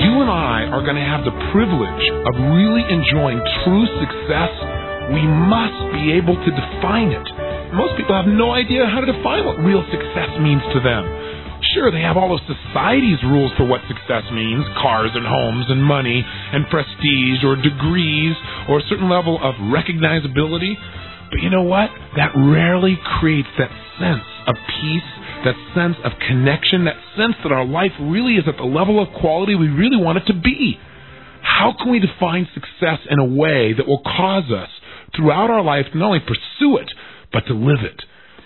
you and I are going to have the privilege of really enjoying true success, we must be able to define it. Most people have no idea how to define what real success means to them. Sure, they have all of society's rules for what success means, cars and homes and money and prestige or degrees or a certain level of recognizability. But you know what? That rarely creates that sense of peace, that sense of connection, that sense that our life really is at the level of quality we really want it to be. How can we define success in a way that will cause us throughout our life to not only pursue it, but to live it?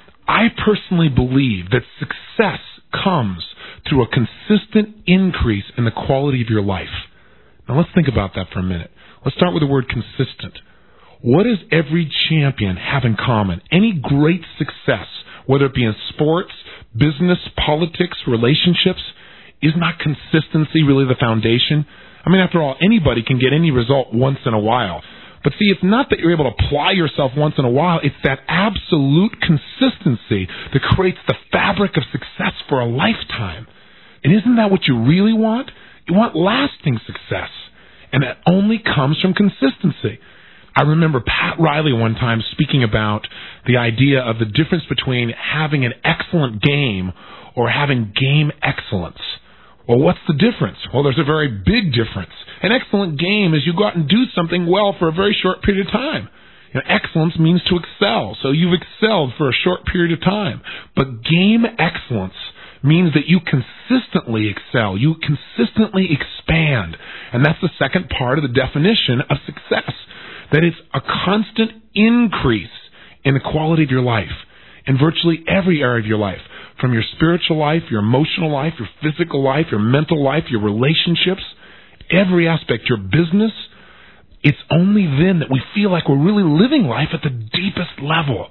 I personally believe that success comes through a consistent increase in the quality of your life. Now let's think about that for a minute. Let's start with the word consistent. What does every champion have in common? Any great success, whether it be in sports, business, politics, relationships, is not consistency really the foundation? I mean, after all, anybody can get any result once in a while. But see, it's not that you're able to apply yourself once in a while. It's that absolute consistency that creates the fabric of success for a lifetime. And isn't that what you really want? You want lasting success. And that only comes from consistency. I remember Pat Riley one time speaking about the idea of the difference between having an excellent game or having game excellence. Well, what's the difference? Well, there's a very big difference. An excellent game is you go out and do something well for a very short period of time. You know, excellence means to excel, so you've excelled for a short period of time. But game excellence means that you consistently excel, you consistently expand. And that's the second part of the definition of success, that it's a constant increase in the quality of your life, in virtually every area of your life. From your spiritual life, your emotional life, your physical life, your mental life, your relationships, every aspect, your business. It's only then that we feel like we're really living life at the deepest level.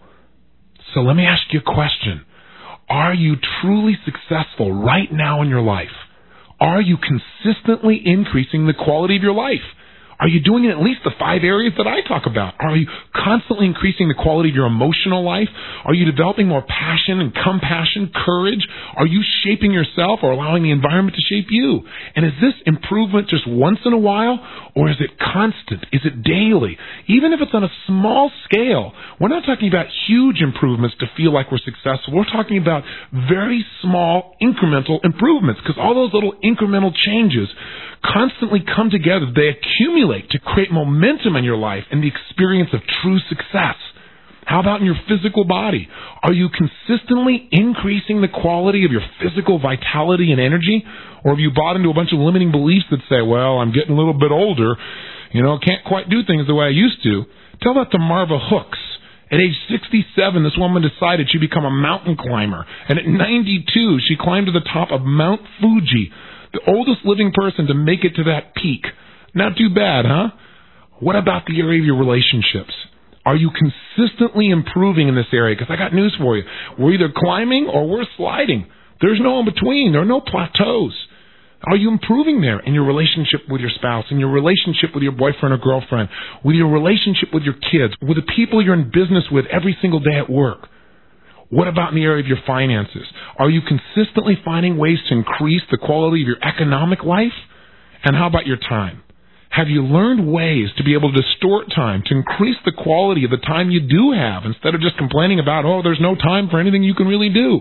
So let me ask you a question. Are you truly successful right now in your life? Are you consistently increasing the quality of your life? Are you doing it in at least the 5 areas that I talk about? Are you constantly increasing the quality of your emotional life? Are you developing more passion and compassion, courage? Are you shaping yourself or allowing the environment to shape you? And is this improvement just once in a while, or is it constant? Is it daily? Even if it's on a small scale, we're not talking about huge improvements to feel like we're successful. We're talking about very small incremental improvements, because all those little incremental changes constantly come together. They accumulate to create momentum in your life and the experience of true success. How about in your physical body? Are you consistently increasing the quality of your physical vitality and energy? Or have you bought into a bunch of limiting beliefs that say, well, I'm getting a little bit older, can't quite do things the way I used to? Tell that to Marva Hooks. At age 67, this woman decided she'd become a mountain climber. And at 92, she climbed to the top of Mount Fuji, the oldest living person to make it to that peak. Not too bad, huh? What about the area of your relationships? Are you consistently improving in this area? Because I got news for you. We're either climbing or we're sliding. There's no in between. There are no plateaus. Are you improving there in your relationship with your spouse, in your relationship with your boyfriend or girlfriend, with your relationship with your kids, with the people you're in business with every single day at work? What about in the area of your finances? Are you consistently finding ways to increase the quality of your economic life? And how about your time? Have you learned ways to be able to distort time, to increase the quality of the time you do have, instead of just complaining about, there's no time for anything you can really do?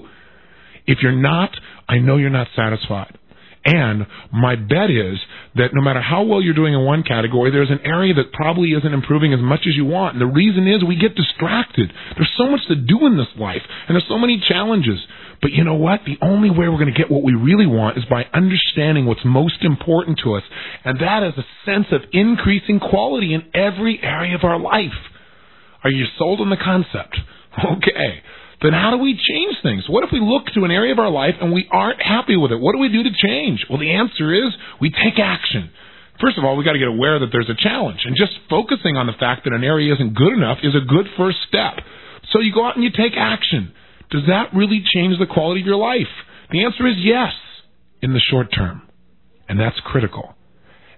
If you're not, I know you're not satisfied. And my bet is that no matter how well you're doing in one category, there's an area that probably isn't improving as much as you want. And the reason is we get distracted. There's so much to do in this life, and there's so many challenges. But you know what? The only way we're going to get what we really want is by understanding what's most important to us. And that is a sense of increasing quality in every area of our life. Are you sold on the concept? Okay. Then how do we change things? What if we look to an area of our life and we aren't happy with it? What do we do to change? Well, the answer is we take action. First of all, we got to get aware that there's a challenge. And just focusing on the fact that an area isn't good enough is a good first step. So you go out and you take action. Does that really change the quality of your life? The answer is yes, in the short term. And that's critical.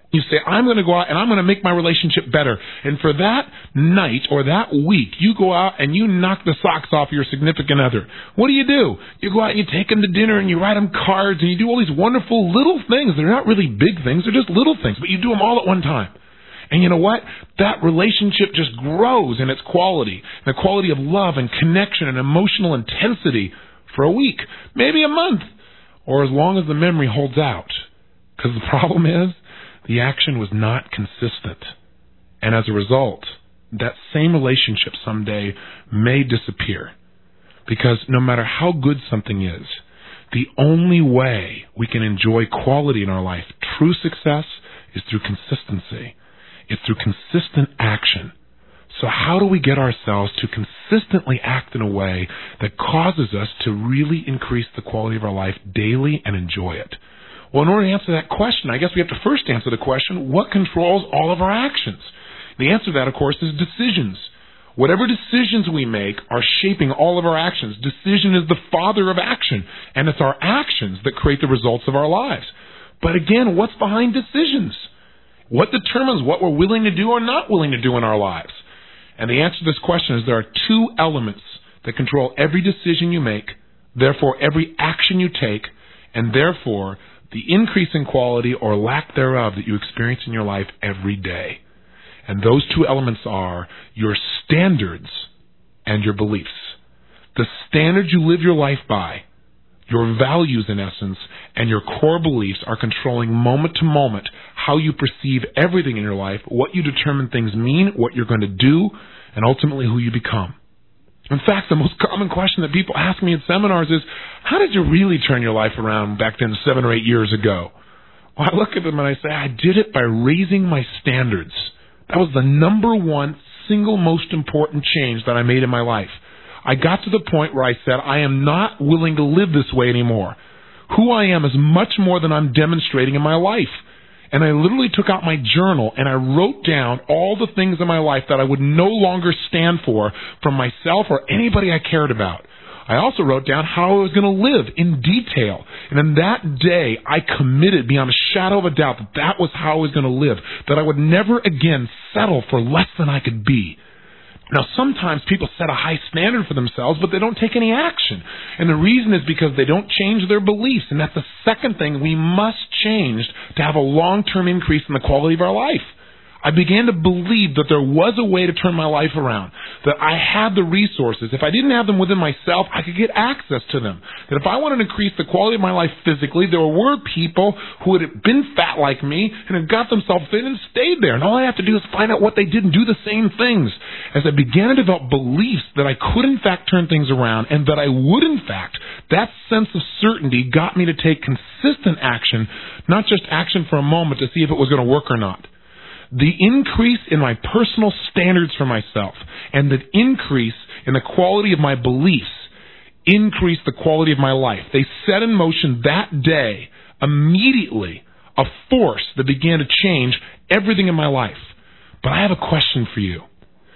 You say, I'm going to go out and I'm going to make my relationship better. And for that night or that week, you go out and you knock the socks off your significant other. What do? You go out and you take them to dinner and you write them cards and you do all these wonderful little things. They're not really big things. They're just little things, but you do them all at one time. And you know what? That relationship just grows in its quality, the quality of love and connection and emotional intensity for a week, maybe a month, or as long as the memory holds out. Because the problem is, the action was not consistent. And as a result, that same relationship someday may disappear. Because no matter how good something is, the only way we can enjoy quality in our life, true success, is through consistency. It's through consistent action. So how do we get ourselves to consistently act in a way that causes us to really increase the quality of our life daily and enjoy it? Well, in order to answer that question, I guess we have to first answer the question, what controls all of our actions? The answer to that, of course, is decisions. Whatever decisions we make are shaping all of our actions. Decision is the father of action, and it's our actions that create the results of our lives. But again, what's behind decisions? What determines what we're willing to do or not willing to do in our lives? And the answer to this question is there are two elements that control every decision you make, therefore every action you take, and therefore the increase in quality or lack thereof that you experience in your life every day. And those two elements are your standards and your beliefs. The standards you live your life by, your values in essence, and your core beliefs are controlling moment to moment how you perceive everything in your life, what you determine things mean, what you're going to do, and ultimately who you become. In fact, the most common question that people ask me in seminars is, how did you really turn your life around back then 7 or 8 years ago? Well, I look at them and I say, I did it by raising my standards. That was the number one single most important change that I made in my life. I got to the point where I said, I am not willing to live this way anymore. Who I am is much more than I'm demonstrating in my life. And I literally took out my journal and I wrote down all the things in my life that I would no longer stand for from myself or anybody I cared about. I also wrote down how I was going to live in detail. And in that day, I committed beyond a shadow of a doubt that that was how I was going to live, that I would never again settle for less than I could be. Now, sometimes people set a high standard for themselves, but they don't take any action. And the reason is because they don't change their beliefs. And that's the second thing we must change to have a long-term increase in the quality of our life. I began to believe that there was a way to turn my life around, that I had the resources. If I didn't have them within myself, I could get access to them. That if I wanted to increase the quality of my life physically, there were people who had been fat like me and had got themselves fit and stayed there. And all I have to do is find out what they did and do the same things. As I began to develop beliefs that I could in fact turn things around and that I would in fact, that sense of certainty got me to take consistent action, not just action for a moment to see if it was going to work or not. The increase in my personal standards for myself and the increase in the quality of my beliefs increased the quality of my life. They set in motion that day, immediately, a force that began to change everything in my life. But I have a question for you.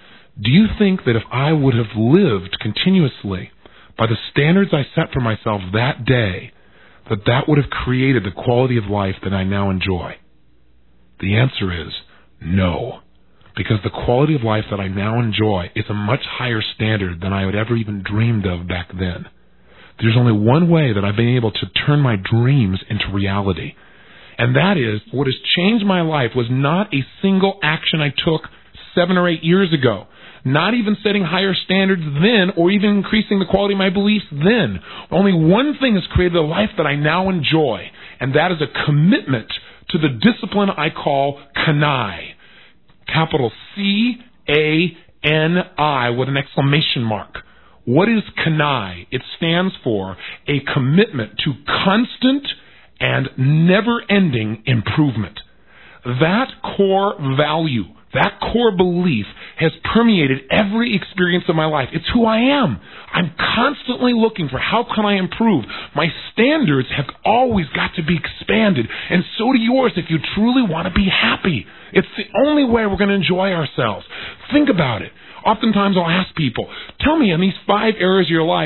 Do you think that if I would have lived continuously by the standards I set for myself that day, that that would have created the quality of life that I now enjoy? The answer is no, because the quality of life that I now enjoy is a much higher standard than I had ever even dreamed of back then. There's only one way that I've been able to turn my dreams into reality, and that is what has changed my life was not a single action I took 7 or 8 years ago, not even setting higher standards then or even increasing the quality of my beliefs then. Only one thing has created a life that I now enjoy, and that is a commitment to the discipline I call Kanai. Capital C-A-N-I with an exclamation mark. What is Kanai? It stands for a commitment to constant and never-ending improvement. That core value, that core belief has permeated every experience of my life. It's who I am. I'm constantly looking for how can I improve. My standards have always got to be expanded, and so do yours if you truly want to be happy. It's the only way we're going to enjoy ourselves. Think about it. Oftentimes I'll ask people, tell me in these 5 areas of your life,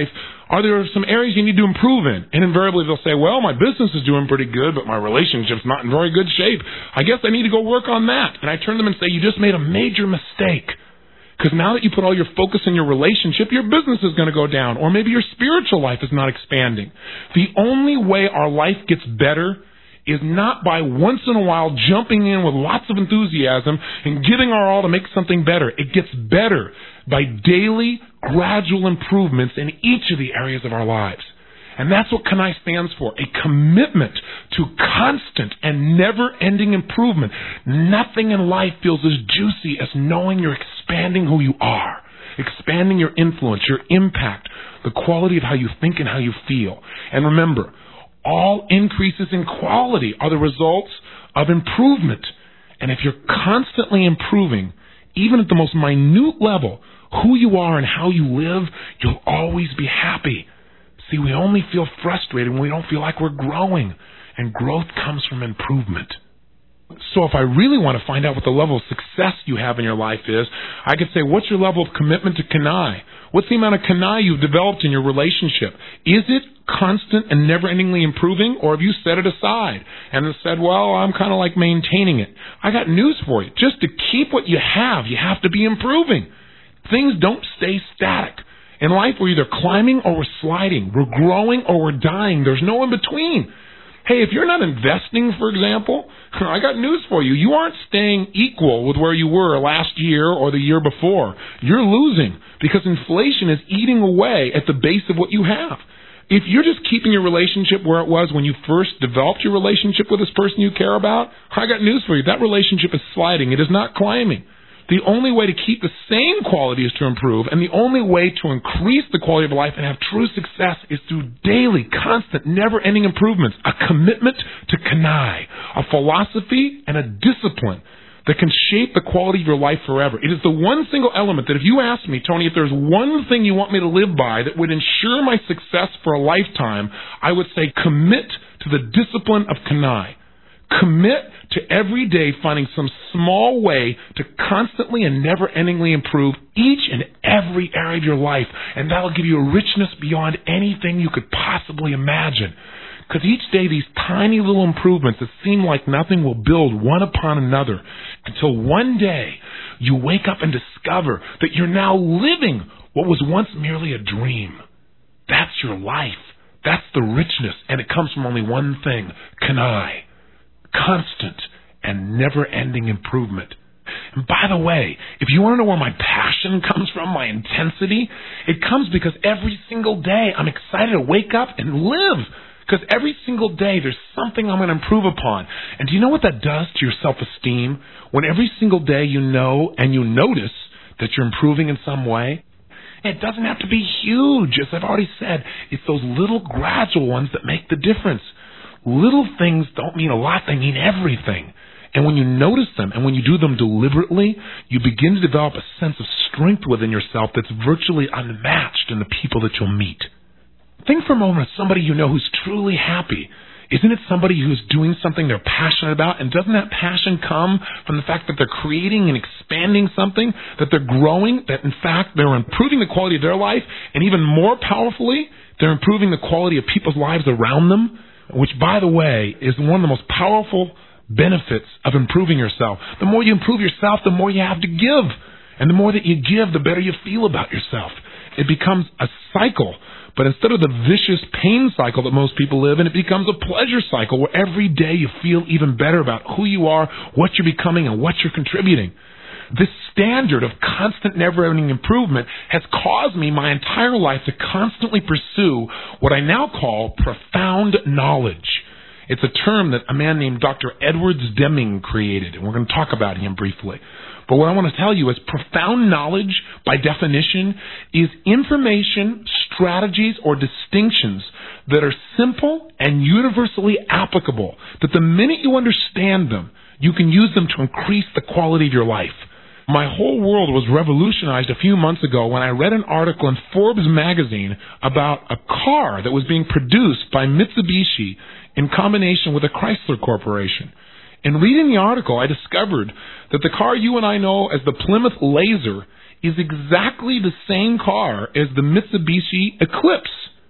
Are there some areas you need to improve in? And invariably they'll say, well, my business is doing pretty good, but my relationship's not in very good shape. I guess I need to go work on that. And I turn to them and say, you just made a major mistake. Because now that you put all your focus in your relationship, your business is going to go down. Or maybe your spiritual life is not expanding. The only way our life gets better is not by once in a while jumping in with lots of enthusiasm and giving our all to make something better. It gets better by daily, gradual improvements in each of the areas of our lives. And that's what Kanai stands for, a commitment to constant and never-ending improvement. Nothing in life feels as juicy as knowing you're expanding who you are, expanding your influence, your impact, the quality of how you think and how you feel. And remember, all increases in quality are the results of improvement. And if you're constantly improving, even at the most minute level, who you are and how you live, you'll always be happy. See, we only feel frustrated when we don't feel like we're growing. And growth comes from improvement. So if I really want to find out what the level of success you have in your life is, I could say, what's your level of commitment to Kanai? What's the amount of Kanai you've developed in your relationship? Is it constant and never-endingly improving, or have you set it aside and have said, well, I'm kind of like maintaining it? I got news for you. Just to keep what you have to be improving. Things don't stay static. In life, we're either climbing or we're sliding. We're growing or we're dying. There's no in between. Hey, if you're not investing, for example, I got news for you. You aren't staying equal with where you were last year or the year before. You're losing because inflation is eating away at the base of what you have. If you're just keeping your relationship where it was when you first developed your relationship with this person you care about, I got news for you. That relationship is sliding. It is not climbing. The only way to keep the same quality is to improve, and the only way to increase the quality of life and have true success is through daily, constant, never-ending improvements, a commitment to Kanai, a philosophy and a discipline that can shape the quality of your life forever. It is the one single element that if you ask me, Tony, if there's one thing you want me to live by that would ensure my success for a lifetime, I would say commit to the discipline of Kanai. Commit to every day finding some small way to constantly and never-endingly improve each and every area of your life. And that'll give you a richness beyond anything you could possibly imagine. Because each day these tiny little improvements that seem like nothing will build one upon another until one day you wake up and discover that you're now living what was once merely a dream. That's your life. That's the richness. And it comes from only one thing, Kanai. Constant and never-ending improvement. And by the way, if you want to know where my passion comes from, my intensity, it comes because every single day I'm excited to wake up and live. Because every single day there's something I'm going to improve upon. And do you know what that does to your self-esteem? When every single day you know and you notice that you're improving in some way, it doesn't have to be huge. As I've already said, it's those little gradual ones that make the difference. Little things don't mean a lot, they mean everything. And when you notice them and when you do them deliberately, you begin to develop a sense of strength within yourself that's virtually unmatched in the people that you'll meet. Think for a moment of somebody you know who's truly happy. Isn't it somebody who's doing something they're passionate about? And doesn't that passion come from the fact that they're creating and expanding something, that they're growing, that in fact they're improving the quality of their life, and even more powerfully, they're improving the quality of people's lives around them? Which, by the way, is one of the most powerful benefits of improving yourself. The more you improve yourself, the more you have to give. And the more that you give, the better you feel about yourself. It becomes a cycle. But instead of the vicious pain cycle that most people live in, it becomes a pleasure cycle where every day you feel even better about who you are, what you're becoming, and what you're contributing. This standard of constant, never-ending improvement has caused me my entire life to constantly pursue what I now call profound knowledge. It's a term that a man named Dr. Edwards Deming created, and we're going to talk about him briefly. But what I want to tell you is profound knowledge, by definition, is information, strategies, or distinctions that are simple and universally applicable, that the minute you understand them, you can use them to increase the quality of your life. My whole world was revolutionized a few months ago when I read an article in Forbes magazine about a car that was being produced by Mitsubishi in combination with a Chrysler Corporation. In reading the article, I discovered that the car you and I know as the Plymouth Laser is exactly the same car as the Mitsubishi Eclipse.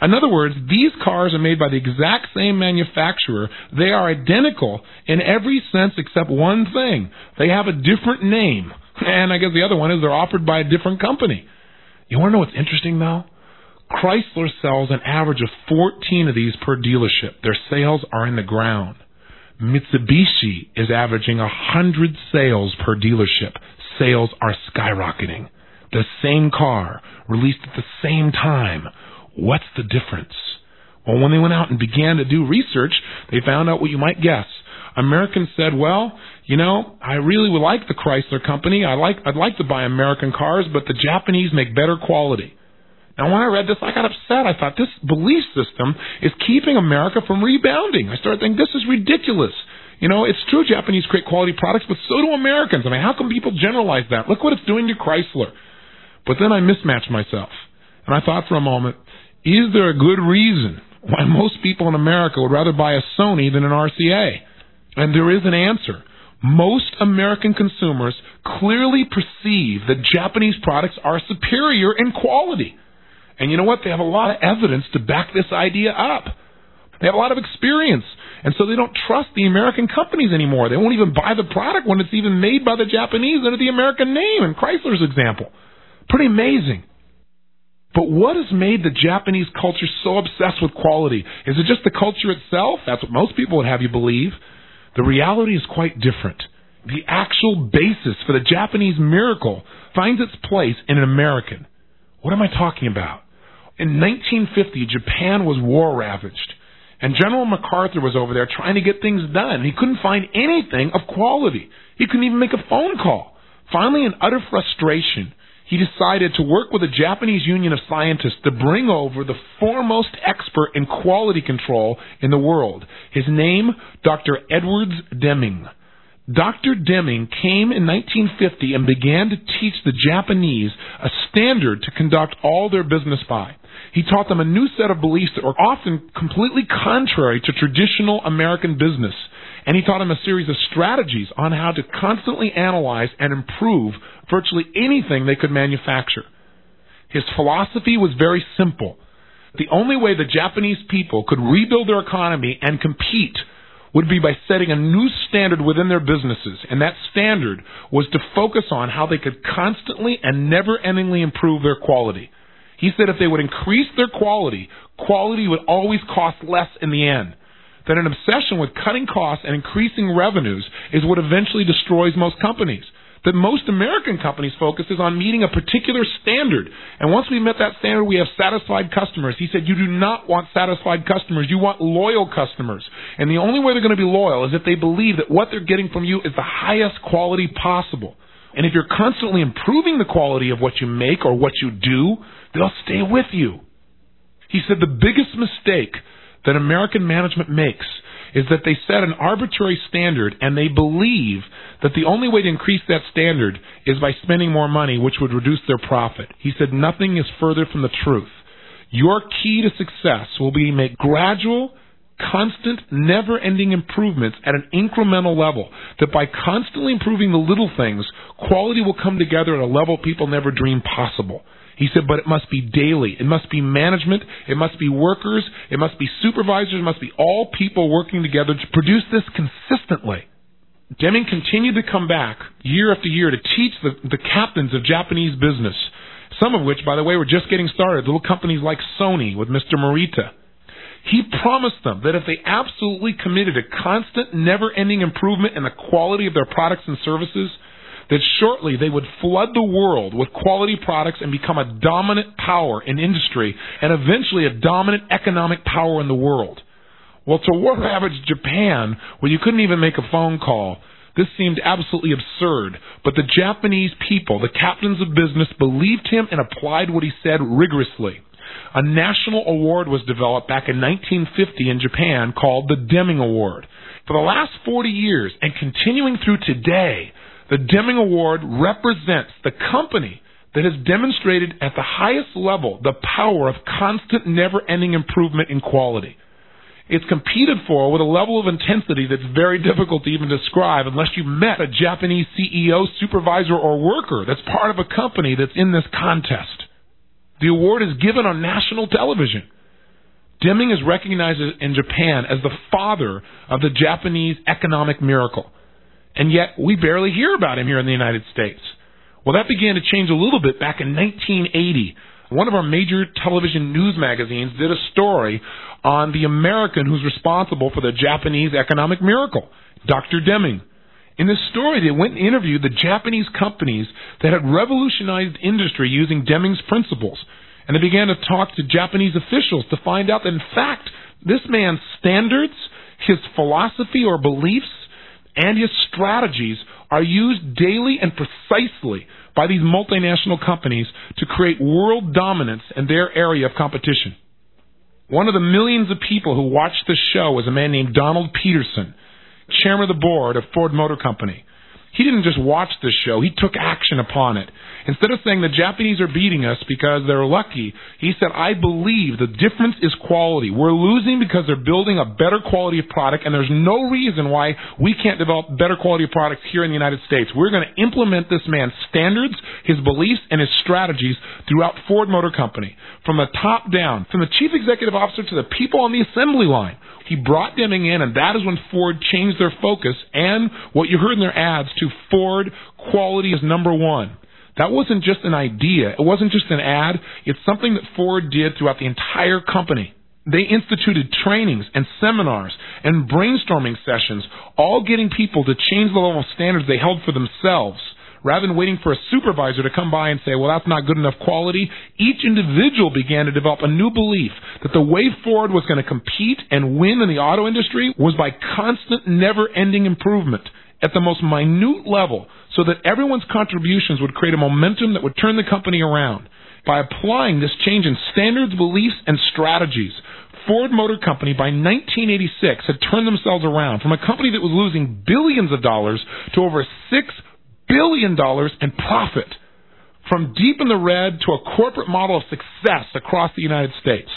In other words, these cars are made by the exact same manufacturer. They are identical in every sense except one thing. They have a different name. And I guess the other one is they're offered by a different company. You want to know what's interesting, though? Chrysler sells an average of 14 of these per dealership. Their sales are in the ground. Mitsubishi is averaging 100 sales per dealership. Sales are skyrocketing. The same car, released at the same time. What's the difference? Well, when they went out and began to do research, they found out what you might guess. Americans said, well, you know, I really would like the Chrysler company. I'd like to buy American cars, but the Japanese make better quality. Now, when I read this, I got upset. I thought, this belief system is keeping America from rebounding. I started thinking, this is ridiculous. You know, it's true Japanese create quality products, but so do Americans. I mean, how can people generalize that? Look what it's doing to Chrysler. But then I mismatched myself. And I thought for a moment, is there a good reason why most people in America would rather buy a Sony than an RCA? And there is an answer. Most American consumers clearly perceive that Japanese products are superior in quality. And you know what? They have a lot of evidence to back this idea up. They have a lot of experience. And so they don't trust the American companies anymore. They won't even buy the product when it's even made by the Japanese under the American name, in Chrysler's example. Pretty amazing. But what has made the Japanese culture so obsessed with quality? Is it just the culture itself? That's what most people would have you believe. The reality is quite different. The actual basis for the Japanese miracle finds its place in an American. What am I talking about? In 1950, Japan was war-ravaged, and General MacArthur was over there trying to get things done. He couldn't find anything of quality. He couldn't even make a phone call. Finally, in utter frustration, he decided to work with the Japanese Union of Scientists to bring over the foremost expert in quality control in the world. His name, Dr. Edwards Deming. Dr. Deming came in 1950 and began to teach the Japanese a standard to conduct all their business by. He taught them a new set of beliefs that were often completely contrary to traditional American business. And he taught them a series of strategies on how to constantly analyze and improve virtually anything they could manufacture. His philosophy was very simple. The only way the Japanese people could rebuild their economy and compete would be by setting a new standard within their businesses, and that standard was to focus on how they could constantly and never-endingly improve their quality. He said if they would increase their quality, quality would always cost less in the end. That an obsession with cutting costs and increasing revenues is what eventually destroys most companies. That most American companies' focus is on meeting a particular standard. And once we met that standard, we have satisfied customers. He said, you do not want satisfied customers. You want loyal customers. And the only way they're going to be loyal is if they believe that what they're getting from you is the highest quality possible. And if you're constantly improving the quality of what you make or what you do, they'll stay with you. He said the biggest mistake that American management makes is that they set an arbitrary standard and they believe that the only way to increase that standard is by spending more money, which would reduce their profit. He said nothing is further from the truth. Your key to success will be to make gradual, constant, never-ending improvements at an incremental level, that by constantly improving the little things, quality will come together at a level people never dreamed possible. He said, but it must be daily. It must be management. It must be workers. It must be supervisors. It must be all people working together to produce this consistently. Deming continued to come back year after year to teach the captains of Japanese business, some of which, by the way, were just getting started, little companies like Sony with Mr. Morita. He promised them that if they absolutely committed to constant, never-ending improvement in the quality of their products and services, that shortly they would flood the world with quality products and become a dominant power in industry and eventually a dominant economic power in the world. Well, to war-ravaged Japan, where you couldn't even make a phone call, this seemed absolutely absurd. But the Japanese people, the captains of business, believed him and applied what he said rigorously. A national award was developed back in 1950 in Japan called the Deming Award. For the last 40 years and continuing through today, the Deming Award represents the company that has demonstrated at the highest level the power of constant, never-ending improvement in quality. It's competed for with a level of intensity that's very difficult to even describe unless you met a Japanese CEO, supervisor, or worker that's part of a company that's in this contest. The award is given on national television. Deming is recognized in Japan as the father of the Japanese economic miracle. And yet, we barely hear about him here in the United States. Well, that began to change a little bit back in 1980. One of our major television news magazines did a story on the American who's responsible for the Japanese economic miracle, Dr. Deming. In this story, they went and interviewed the Japanese companies that had revolutionized industry using Deming's principles. And they began to talk to Japanese officials to find out that, in fact, this man's standards, his philosophy or beliefs, and his strategies are used daily and precisely by these multinational companies to create world dominance in their area of competition. One of the millions of people who watched this show was a man named Donald Peterson, chairman of the board of Ford Motor Company. He didn't just watch this show, he took action upon it. Instead of saying the Japanese are beating us because they're lucky, he said, I believe the difference is quality. We're losing because they're building a better quality of product, and there's no reason why we can't develop better quality of products here in the United States. We're going to implement this man's standards, his beliefs, and his strategies throughout Ford Motor Company, from the top down, from the chief executive officer to the people on the assembly line. He brought Deming in, and that is when Ford changed their focus and what you heard in their ads to Ford quality is number one. That wasn't just an idea. It wasn't just an ad. It's something that Ford did throughout the entire company. They instituted trainings and seminars and brainstorming sessions, all getting people to change the level of standards they held for themselves. Rather than waiting for a supervisor to come by and say, well, that's not good enough quality, each individual began to develop a new belief that the way Ford was going to compete and win in the auto industry was by constant, never-ending improvement at the most minute level, so that everyone's contributions would create a momentum that would turn the company around. By applying this change in standards, beliefs, and strategies, Ford Motor Company by 1986 had turned themselves around from a company that was losing billions of dollars to over $6 billion in profit, from deep in the red to a corporate model of success across the United States.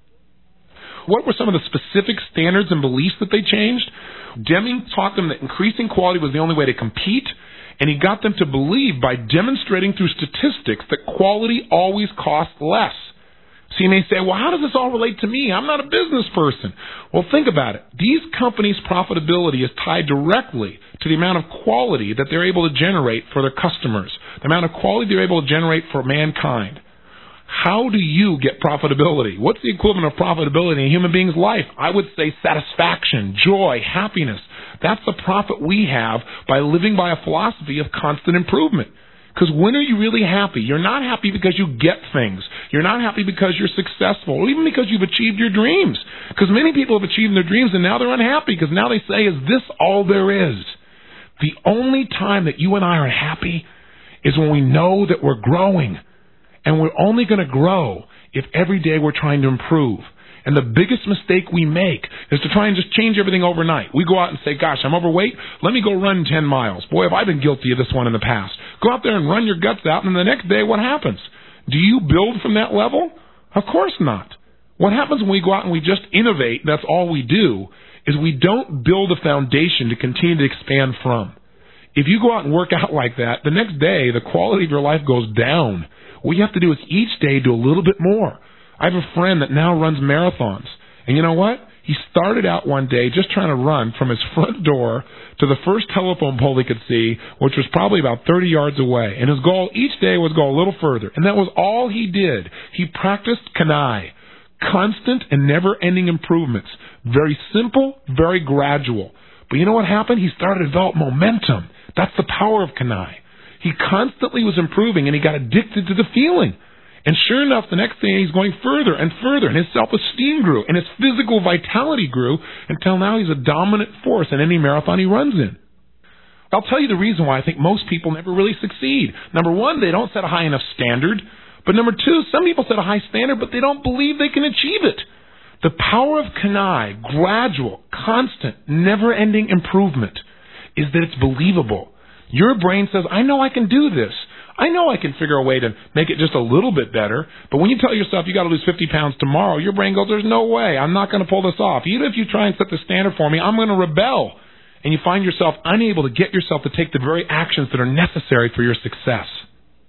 What were some of the specific standards and beliefs that they changed? Deming taught them that increasing quality was the only way to compete, and he got them to believe by demonstrating through statistics that quality always costs less. So you may say, well, how does this all relate to me? I'm not a business person. Well, think about it. These companies' profitability is tied directly to the amount of quality that they're able to generate for their customers, the amount of quality they're able to generate for mankind. How do you get profitability? What's the equivalent of profitability in a human being's life? I would say satisfaction, joy, happiness. That's the profit we have by living by a philosophy of constant improvement. Because when are you really happy? You're not happy because you get things. You're not happy because you're successful, or even because you've achieved your dreams. Because many people have achieved their dreams and now they're unhappy because now they say, is this all there is? The only time that you and I are happy is when we know that we're growing. And we're only going to grow if every day we're trying to improve. And the biggest mistake we make is to try and just change everything overnight. We go out and say, gosh, I'm overweight. Let me go run 10 miles. Boy, have I been guilty of this one in the past. Go out there and run your guts out, and the next day, what happens? Do you build from that level? Of course not. What happens when we go out and we just innovate, that's all we do, is we don't build a foundation to continue to expand from. If you go out and work out like that, the next day, the quality of your life goes down. What you have to do is each day do a little bit more. I have a friend that now runs marathons. And you know what? He started out one day just trying to run from his front door to the first telephone pole he could see, which was probably about 30 yards away. And his goal each day was go a little further. And that was all he did. He practiced Kanai. Constant and never-ending improvements. Very simple, very gradual. But you know what happened? He started to develop momentum. That's the power of Kanai. He constantly was improving, and he got addicted to the feeling. And sure enough, the next day he's going further and further, and his self-esteem grew, and his physical vitality grew, until now he's a dominant force in any marathon he runs in. I'll tell you the reason why I think most people never really succeed. Number one, they don't set a high enough standard. But number two, some people set a high standard, but they don't believe they can achieve it. The power of Kanai, gradual, constant, never-ending improvement, is that it's believable. Your brain says, I know I can do this. I know I can figure a way to make it just a little bit better. But when you tell yourself you got to lose 50 pounds tomorrow, your brain goes, there's no way. I'm not going to pull this off. Even if you try and set the standard for me, I'm going to rebel. And you find yourself unable to get yourself to take the very actions that are necessary for your success.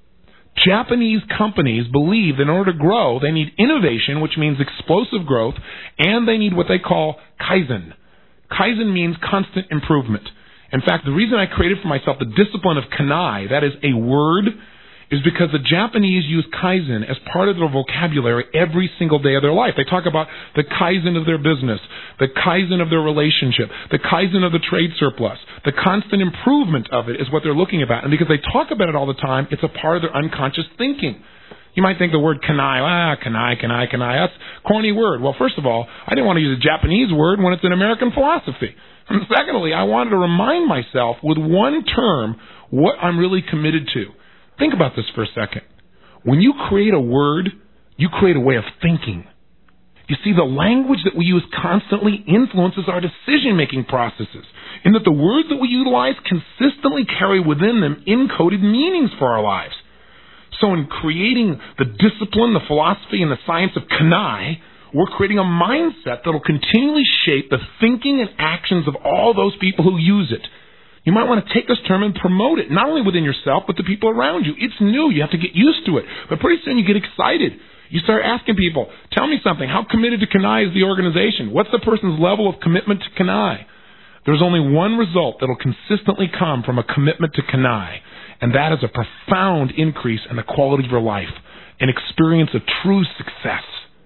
Japanese companies believe that in order to grow, they need innovation, which means explosive growth, and they need what they call Kaizen. Kaizen means constant improvement. In fact, the reason I created for myself the discipline of Kanai, that is a word, is because the Japanese use Kaizen as part of their vocabulary every single day of their life. They talk about the Kaizen of their business, the Kaizen of their relationship, the Kaizen of the trade surplus. The constant improvement of it is what they're looking about. And because they talk about it all the time, it's a part of their unconscious thinking. You might think the word kanai, kanai, that's a corny word. Well, first of all, I didn't want to use a Japanese word when it's an American philosophy. And secondly, I wanted to remind myself with one term what I'm really committed to. Think about this for a second. When you create a word, you create a way of thinking. You see, the language that we use constantly influences our decision-making processes, in that the words that we utilize consistently carry within them encoded meanings for our lives. So in creating the discipline, the philosophy, and the science of Kanai, we're creating a mindset that will continually shape the thinking and actions of all those people who use it. You might want to take this term and promote it, not only within yourself, but the people around you. It's new. You have to get used to it. But pretty soon you get excited. You start asking people, tell me something. How committed to Kanai is the organization? What's the person's level of commitment to Kanai? There's only one result that will consistently come from a commitment to Kanai, and that is a profound increase in the quality of your life, an experience of true success.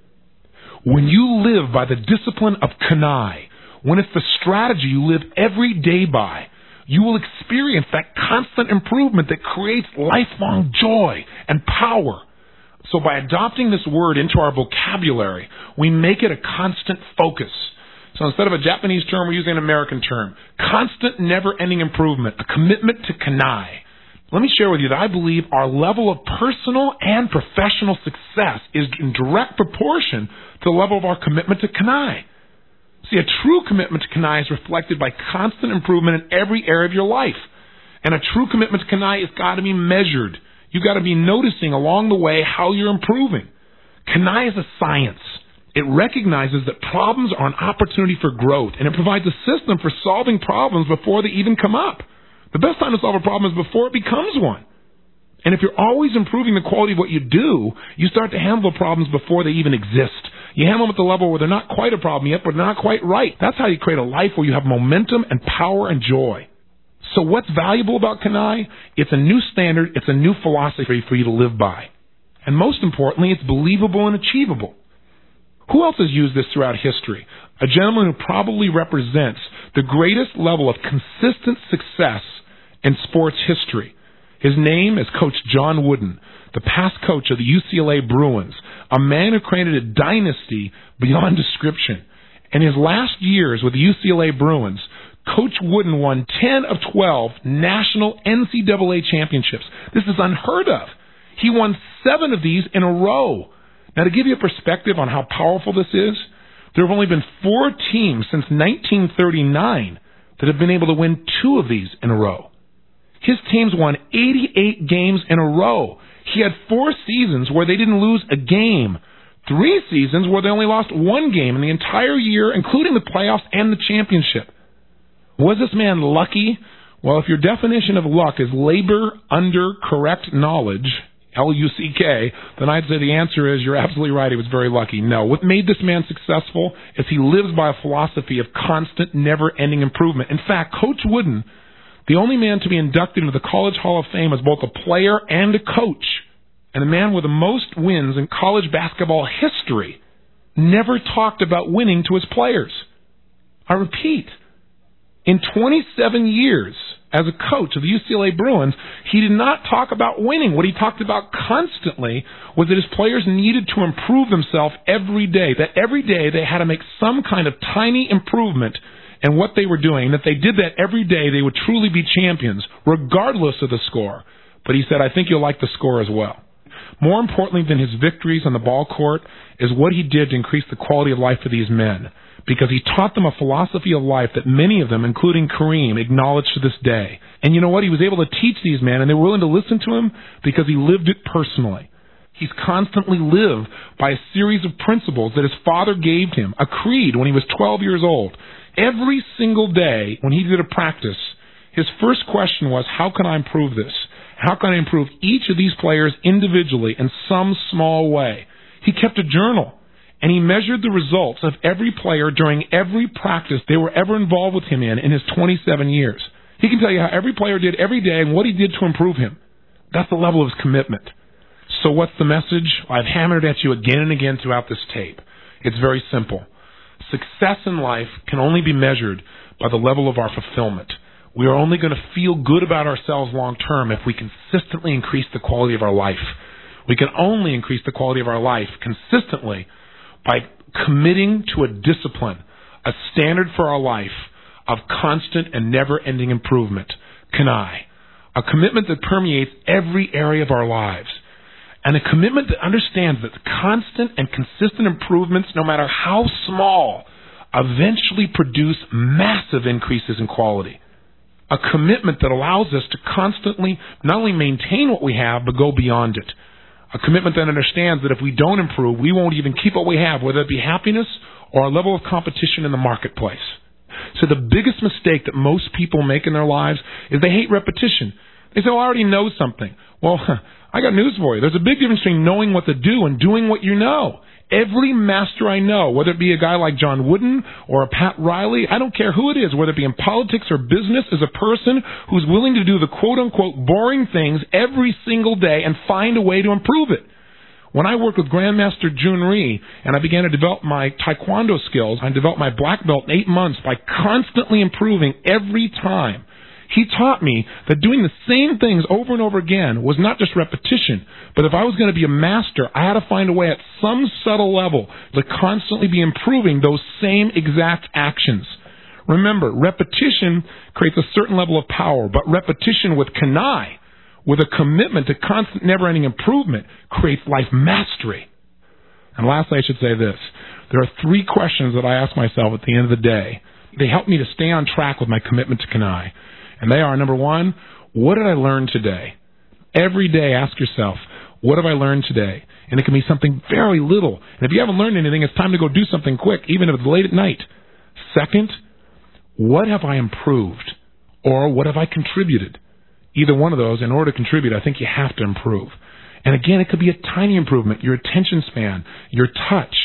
When you live by the discipline of Kanai, when it's the strategy you live every day by, you will experience that constant improvement that creates lifelong joy and power. So by adopting this word into our vocabulary, we make it a constant focus. So instead of a Japanese term, we're using an American term. Constant, never-ending improvement, a commitment to Kanai. Let me share with you that I believe our level of personal and professional success is in direct proportion to the level of our commitment to Kanai. See, a true commitment to Kanai is reflected by constant improvement in every area of your life. And a true commitment to Kanai has got to be measured. You've got to be noticing along the way how you're improving. Kanai is a science. It recognizes that problems are an opportunity for growth, and it provides a system for solving problems before they even come up. The best time to solve a problem is before it becomes one. And if you're always improving the quality of what you do, you start to handle problems before they even exist. You handle them at the level where they're not quite a problem yet, but they're not quite right. That's how you create a life where you have momentum and power and joy. So what's valuable about Kanai? It's a new standard. It's a new philosophy for you to live by. And most importantly, it's believable and achievable. Who else has used this throughout history? A gentleman who probably represents the greatest level of consistent success in sports history. His name is Coach John Wooden, the past coach of the UCLA Bruins, a man who created a dynasty beyond description. In his last years with the UCLA Bruins, Coach Wooden won 10 of 12 national NCAA championships. This is unheard of. He won 7 of these in a row. Now, to give you a perspective on how powerful this is, there have only been 4 teams since 1939 that have been able to win 2 of these in a row. His teams won 88 games in a row. He had 4 seasons where they didn't lose a game, 3 seasons where they only lost 1 game in the entire year, including the playoffs and the championship. Was this man lucky? Well, if your definition of luck is labor under correct knowledge, L-U-C-K, then I'd say the answer is you're absolutely right, he was very lucky. No, what made this man successful is he lives by a philosophy of constant, never-ending improvement. In fact, Coach Wooden, the only man to be inducted into the College Hall of Fame as both a player and a coach, and the man with the most wins in college basketball history, never talked about winning to his players. I repeat, in 27 years as a coach of the UCLA Bruins, he did not talk about winning. What he talked about constantly was that his players needed to improve themselves every day, that every day they had to make some kind of tiny improvement in what they were doing, and if they did that every day, they would truly be champions, regardless of the score. But he said, I think you'll like the score as well. More importantly than his victories on the ball court is what he did to increase the quality of life for these men, because he taught them a philosophy of life that many of them, including Kareem, acknowledge to this day. And you know what? He was able to teach these men, and they were willing to listen to him because he lived it personally. He's constantly lived by a series of principles that his father gave him, a creed when he was 12 years old. Every single day when he did a practice, his first question was, how can I improve this? How can I improve each of these players individually in some small way? He kept a journal, and he measured the results of every player during every practice they were ever involved with him in his 27 years. He can tell you how every player did every day and what he did to improve him. That's the level of his commitment. So what's the message? I've hammered at you again and again throughout this tape. It's very simple. Success in life can only be measured by the level of our fulfillment. We are only going to feel good about ourselves long term if we consistently increase the quality of our life. We can only increase the quality of our life consistently by committing to a discipline, a standard for our life of constant and never-ending improvement, Kanai. A commitment that permeates every area of our lives. And a commitment that understands that constant and consistent improvements, no matter how small, eventually produce massive increases in quality. A commitment that allows us to constantly not only maintain what we have, but go beyond it. A commitment that understands that if we don't improve, we won't even keep what we have, whether it be happiness or a level of competition in the marketplace. So the biggest mistake that most people make in their lives is they hate repetition. They say, I already know something. Well, I got news for you. There's a big difference between knowing what to do and doing what you know. Every master I know, whether it be a guy like John Wooden or a Pat Riley, I don't care who it is, whether it be in politics or business, is a person who's willing to do the quote-unquote boring things every single day and find a way to improve it. When I worked with Grandmaster Jun Rhee and I began to develop my Taekwondo skills, I developed my black belt in 8 months by constantly improving every time. He taught me that doing the same things over and over again was not just repetition, but if I was going to be a master, I had to find a way at some subtle level to constantly be improving those same exact actions. Remember, repetition creates a certain level of power, but repetition with Kanai, with a commitment to constant never-ending improvement, creates life mastery. And lastly, I should say this. There are 3 questions that I ask myself at the end of the day. They help me to stay on track with my commitment to Kanai. And they are, number 1, what did I learn today? Every day, ask yourself, what have I learned today? And it can be something very little. And if you haven't learned anything, it's time to go do something quick, even if it's late at night. Second, what have I improved? Or what have I contributed? Either one of those, in order to contribute, I think you have to improve. And again, it could be a tiny improvement. Your attention span, your touch,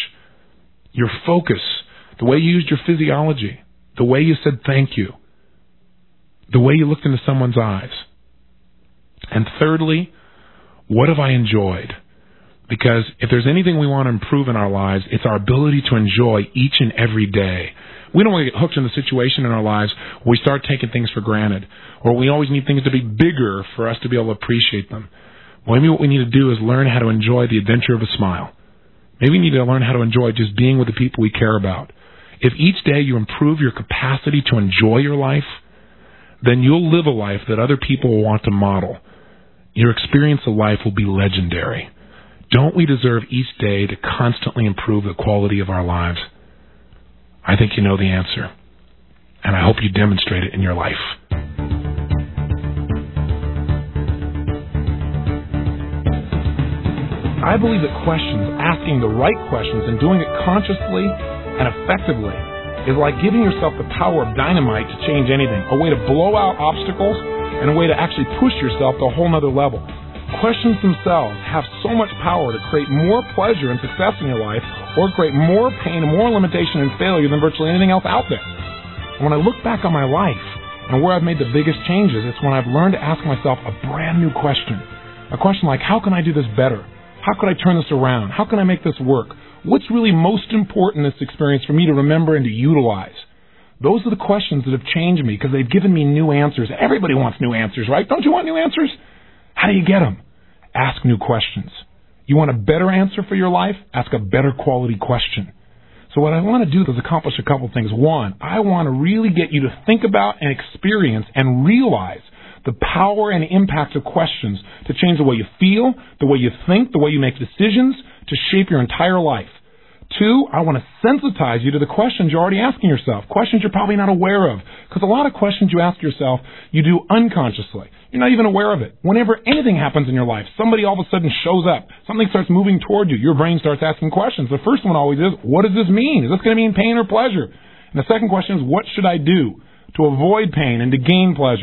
your focus, the way you used your physiology, the way you said thank you, the way you looked into someone's eyes. And thirdly, what have I enjoyed? Because if there's anything we want to improve in our lives, it's our ability to enjoy each and every day. We don't want to get hooked in the situation in our lives where we start taking things for granted, or we always need things to be bigger for us to be able to appreciate them. Well, maybe what we need to do is learn how to enjoy the adventure of a smile. Maybe we need to learn how to enjoy just being with the people we care about. If each day you improve your capacity to enjoy your life, then you'll live a life that other people will want to model. Your experience of life will be legendary. Don't we deserve each day to constantly improve the quality of our lives? I think you know the answer, and I hope you demonstrate it in your life. I believe that questions, asking the right questions and doing it consciously and effectively, is like giving yourself the power of dynamite to change anything, a way to blow out obstacles and a way to actually push yourself to a whole nother level. Questions themselves have so much power to create more pleasure and success in your life, or create more pain and more limitation and failure than virtually anything else out there. And when I look back on my life and where I've made the biggest changes, it's when I've learned to ask myself a brand new question. A question like, how can I do this better? How could I turn this around? How can I make this work? What's really most important in this experience for me to remember and to utilize? Those are the questions that have changed me because they've given me new answers. Everybody wants new answers, right? Don't you want new answers? How do you get them? Ask new questions. You want a better answer for your life? Ask a better quality question. So what I want to do is accomplish a couple things. One, I want to really get you to think about and experience and realize the power and impact of questions to change the way you feel, the way you think, the way you make decisions, to shape your entire life. Two, I want to sensitize you to the questions you're already asking yourself, questions you're probably not aware of. Because a lot of questions you ask yourself, you do unconsciously. You're not even aware of it. Whenever anything happens in your life, somebody all of a sudden shows up, something starts moving toward you, your brain starts asking questions. The first one always is, what does this mean? Is this going to mean pain or pleasure? And the second question is, what should I do to avoid pain and to gain pleasure?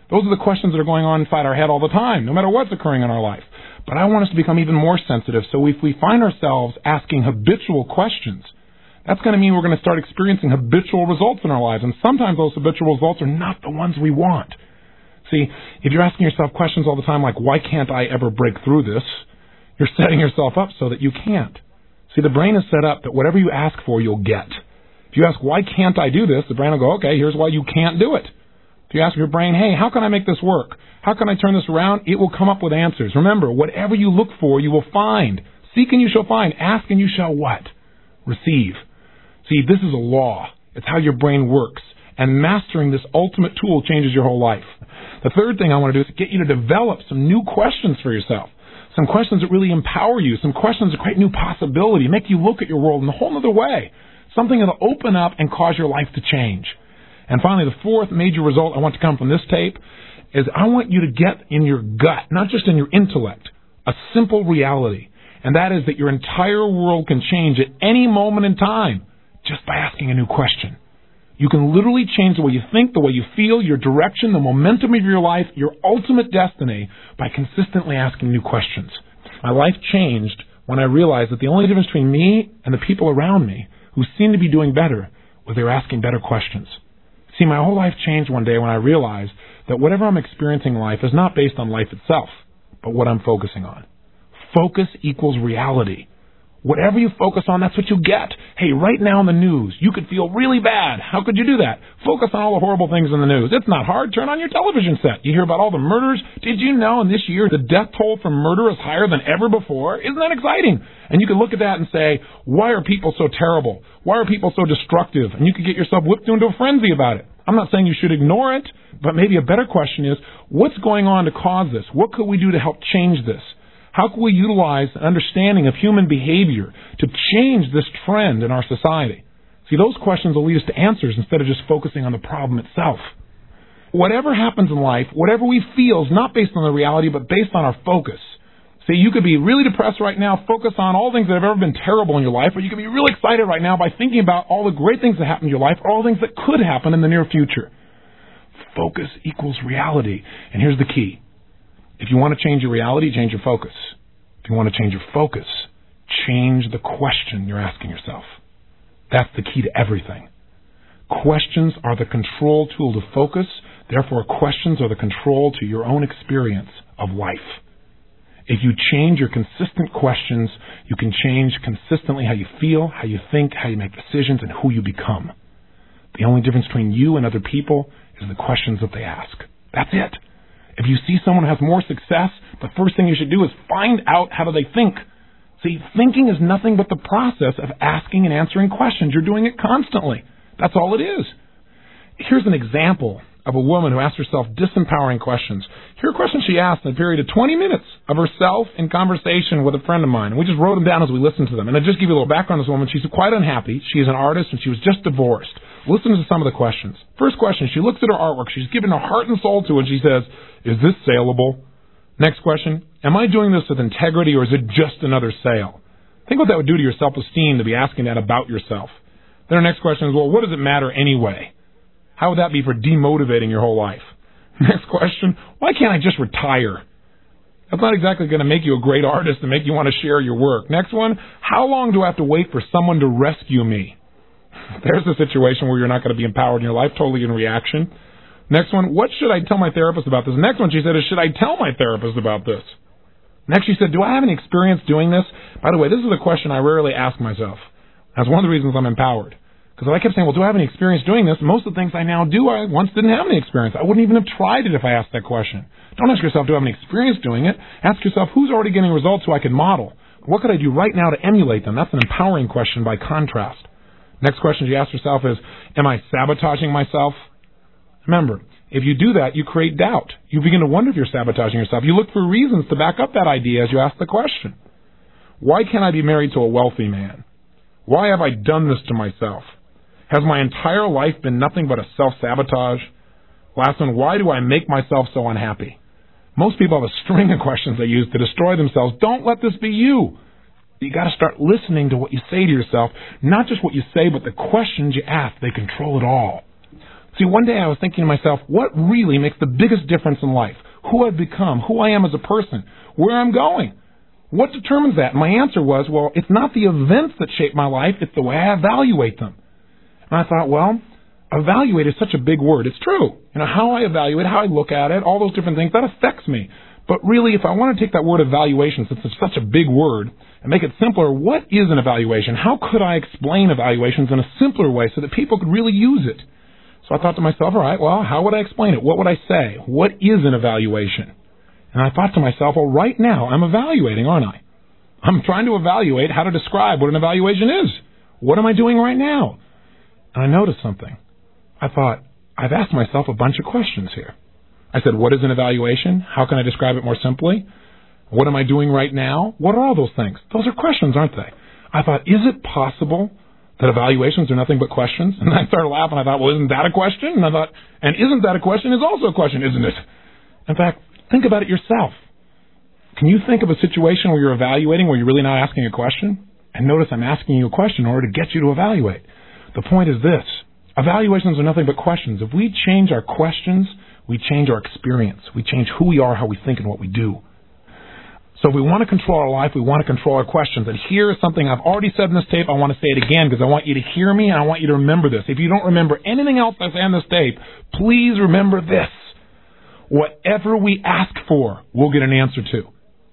Those are the questions that are going on inside our head all the time, no matter what's occurring in our life. But I want us to become even more sensitive. So if we find ourselves asking habitual questions, that's going to mean we're going to start experiencing habitual results in our lives. And sometimes those habitual results are not the ones we want. See, if you're asking yourself questions all the time like, why can't I ever break through this? You're setting yourself up so that you can't. See, the brain is set up that whatever you ask for, you'll get. If you ask, why can't I do this? The brain will go, okay, here's why you can't do it. If you ask your brain, hey, how can I make this work? How can I turn this around? It will come up with answers. Remember, whatever you look for, you will find. Seek and you shall find. Ask and you shall what? Receive. See, this is a law. It's how your brain works. And mastering this ultimate tool changes your whole life. The third thing I want to do is get you to develop some new questions for yourself. Some questions that really empower you. Some questions that create new possibility, make you look at your world in a whole other way. Something that will open up and cause your life to change. And finally, the fourth major result I want to come from this tape is I want you to get in your gut, not just in your intellect, a simple reality. And that is that your entire world can change at any moment in time just by asking a new question. You can literally change the way you think, the way you feel, your direction, the momentum of your life, your ultimate destiny by consistently asking new questions. My life changed when I realized that the only difference between me and the people around me who seemed to be doing better was they were asking better questions. See, my whole life changed one day when I realized that whatever I'm experiencing in life is not based on life itself, but what I'm focusing on. Focus equals reality. Whatever you focus on, that's what you get. Hey, right now in the news, you could feel really bad. How could you do that? Focus on all the horrible things in the news. It's not hard. Turn on your television set. You hear about all the murders. Did you know in this year the death toll from murder is higher than ever before? Isn't that exciting? And you could look at that and say, why are people so terrible? Why are people so destructive? And you could get yourself whipped into a frenzy about it. I'm not saying you should ignore it, but maybe a better question is, what's going on to cause this? What could we do to help change this? How can we utilize an understanding of human behavior to change this trend in our society? See, those questions will lead us to answers instead of just focusing on the problem itself. Whatever happens in life, whatever we feel is not based on the reality, but based on our focus. See, you could be really depressed right now, focus on all things that have ever been terrible in your life, or you could be really excited right now by thinking about all the great things that happened in your life, or all the things that could happen in the near future. Focus equals reality. And here's the key. If you want to change your reality, change your focus. If you want to change your focus, change the question you're asking yourself. That's the key to everything. Questions are the control tool to focus. Therefore, questions are the control to your own experience of life. If you change your consistent questions, you can change consistently how you feel, how you think, how you make decisions, and who you become. The only difference between you and other people is the questions that they ask. That's it. If you see someone who has more success, the first thing you should do is find out how do they think. See, thinking is nothing but the process of asking and answering questions. You're doing it constantly. That's all it is. Here's an example of a woman who asked herself disempowering questions. Here are questions she asked in a period of 20 minutes of herself in conversation with a friend of mine. And we just wrote them down as we listened to them. And I'll just give you a little background on this woman. She's quite unhappy. She is an artist and she was just divorced. Listen to some of the questions. First question, she looks at her artwork. She's given her heart and soul to it. And she says, is this saleable? Next question, am I doing this with integrity or is it just another sale? Think what that would do to your self-esteem to be asking that about yourself. Then our next question is, well, what does it matter anyway? How would that be for demotivating your whole life? Next question, why can't I just retire? That's not exactly going to make you a great artist and make you want to share your work. Next one, how long do I have to wait for someone to rescue me? There's a situation where you're not going to be empowered in your life, totally in reaction. Next one, what should I tell my therapist about this? Next one, she said, is should I tell my therapist about this? Next, she said, do I have any experience doing this? By the way, this is a question I rarely ask myself. That's one of the reasons I'm empowered. Because if I kept saying, well, do I have any experience doing this? Most of the things I now do, I once didn't have any experience. I wouldn't even have tried it if I asked that question. Don't ask yourself, do I have any experience doing it? Ask yourself, who's already getting results so I can model? What could I do right now to emulate them? That's an empowering question by contrast. Next question she asked herself is, am I sabotaging myself? Remember, if you do that, you create doubt. You begin to wonder if you're sabotaging yourself. You look for reasons to back up that idea as you ask the question. Why can't I be married to a wealthy man? Why have I done this to myself? Has my entire life been nothing but a self-sabotage? Last one, why do I make myself so unhappy? Most people have a string of questions they use to destroy themselves. Don't let this be you. You got to start listening to what you say to yourself, not just what you say, but the questions you ask. They control it all. See, one day I was thinking to myself, what really makes the biggest difference in life? Who I've become, who I am as a person, where I'm going. What determines that? And my answer was, well, it's not the events that shape my life, it's the way I evaluate them. And I thought, well, evaluate is such a big word. It's true. How I evaluate, how I look at it, all those different things, that affects me. But really, if I want to take that word evaluation, since it's such a big word, and make it simpler, what is an evaluation? How could I explain evaluations in a simpler way so that people could really use it? So I thought to myself, all right, well, how would I explain it? What would I say? What is an evaluation? And I thought to myself, well, right now I'm evaluating, aren't I? I'm trying to evaluate how to describe what an evaluation is. What am I doing right now? And I noticed something. I thought, I've asked myself a bunch of questions here. I said, what is an evaluation? How can I describe it more simply? What am I doing right now? What are all those things? Those are questions, aren't they? I thought, is it possible that evaluations are nothing but questions? And I started laughing. I thought, well, isn't that a question? And I thought, and isn't that a question is also a question, isn't it? In fact, think about it yourself. Can you think of a situation where you're evaluating where you're really not asking a question? And notice I'm asking you a question in order to get you to evaluate. The point is this. Evaluations are nothing but questions. If we change our questions, we change our experience. We change who we are, how we think, and what we do. So if we want to control our life, we want to control our questions. And here is something I've already said in this tape. I want to say it again because I want you to hear me and I want you to remember this. If you don't remember anything else I say on this tape, please remember this. Whatever we ask for, we'll get an answer to.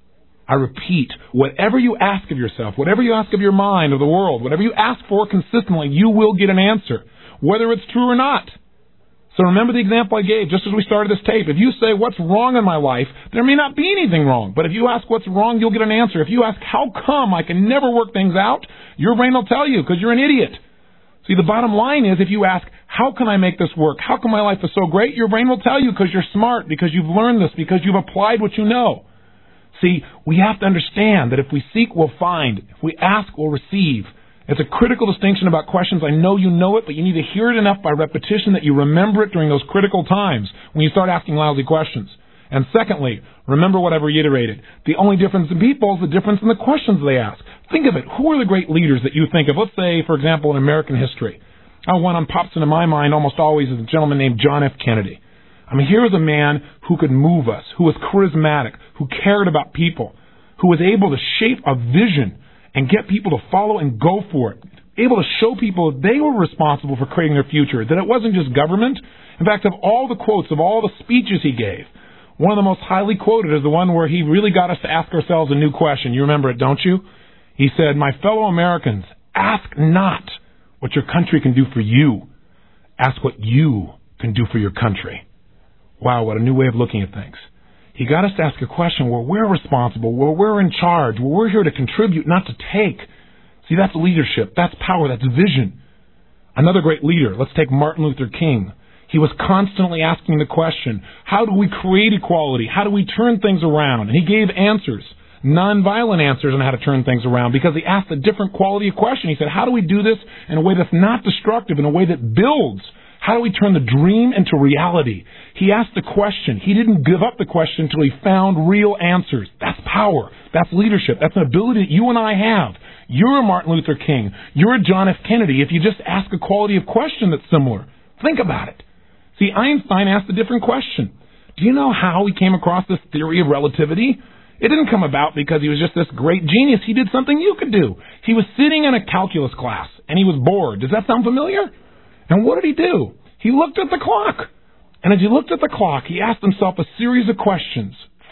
I repeat, whatever you ask of yourself, whatever you ask of your mind, of the world, whatever you ask for consistently, you will get an answer, whether it's true or not. So remember the example I gave just as we started this tape. If you say, what's wrong in my life, there may not be anything wrong. But if you ask what's wrong, you'll get an answer. If you ask, how come I can never work things out, your brain will tell you because you're an idiot. See, the bottom line is if you ask, how can I make this work? How come my life is so great? Your brain will tell you because you're smart, because you've learned this, because you've applied what you know. See, we have to understand that if we seek, we'll find. If we ask, we'll receive. It's a critical distinction about questions. I know you know it, but you need to hear it enough by repetition that you remember it during those critical times when you start asking lousy questions. And secondly, remember what I've reiterated. The only difference in people is the difference in the questions they ask. Think of it. Who are the great leaders that you think of? Let's say, for example, in American history. One pops into my mind almost always is a gentleman named John F. Kennedy. Here was a man who could move us, who was charismatic, who cared about people, who was able to shape a vision and get people to follow and go for it. Able to show people that they were responsible for creating their future, that it wasn't just government. In fact, of all the quotes, of all the speeches he gave, one of the most highly quoted is the one where he really got us to ask ourselves a new question. You remember it, don't you? He said, my fellow Americans, ask not what your country can do for you. Ask what you can do for your country. Wow, what a new way of looking at things. He got us to ask a question where we're responsible, where we're in charge, where we're here to contribute, not to take. See, that's leadership. That's power. That's vision. Another great leader, let's take Martin Luther King. He was constantly asking the question, how do we create equality? How do we turn things around? And he gave answers, nonviolent answers on how to turn things around because he asked a different quality of question. He said, how do we do this in a way that's not destructive, in a way that builds? How do we turn the dream into reality? He asked the question. He didn't give up the question until he found real answers. That's power. That's leadership. That's an ability that you and I have. You're a Martin Luther King. You're a John F. Kennedy if you just ask a quality of question that's similar. Think about it. See, Einstein asked a different question. Do you know how he came across this theory of relativity? It didn't come about because he was just this great genius. He did something you could do. He was sitting in a calculus class, and he was bored. Does that sound familiar? And what did he do? He looked at the clock. And as he looked at the clock, he asked himself a series of questions,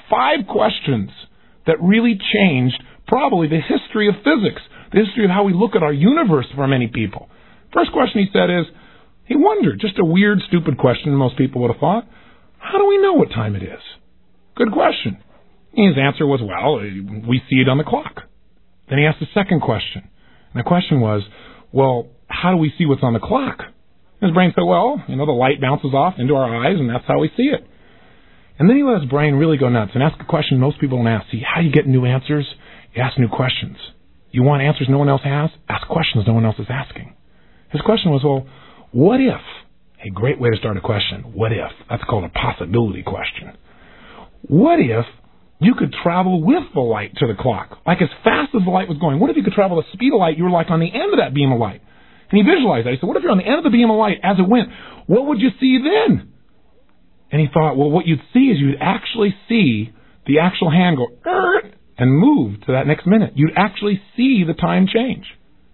5 questions that really changed probably the history of physics, the history of how we look at our universe for many people. First question he said is, he wondered, just a weird, stupid question most people would have thought, how do we know what time it is? Good question. And his answer was, well, we see it on the clock. Then he asked a second question. And the question was, well, how do we see what's on the clock? His brain said, well, the light bounces off into our eyes, and that's how we see it. And then he let his brain really go nuts and ask a question most people don't ask. See, how you get new answers? You ask new questions. You want answers no one else has? Ask questions no one else is asking. His question was, well, what if? A great way to start a question. What if? That's called a possibility question. What if you could travel with the light to the clock, like as fast as the light was going? What if you could travel the speed of light? You were like on the end of that beam of light. And he visualized that. He said, what if you're on the end of the beam of light as it went? what would you see then? And he thought, well, what you'd see is you'd actually see the actual hand go, and move to that next minute. You'd actually see the time change.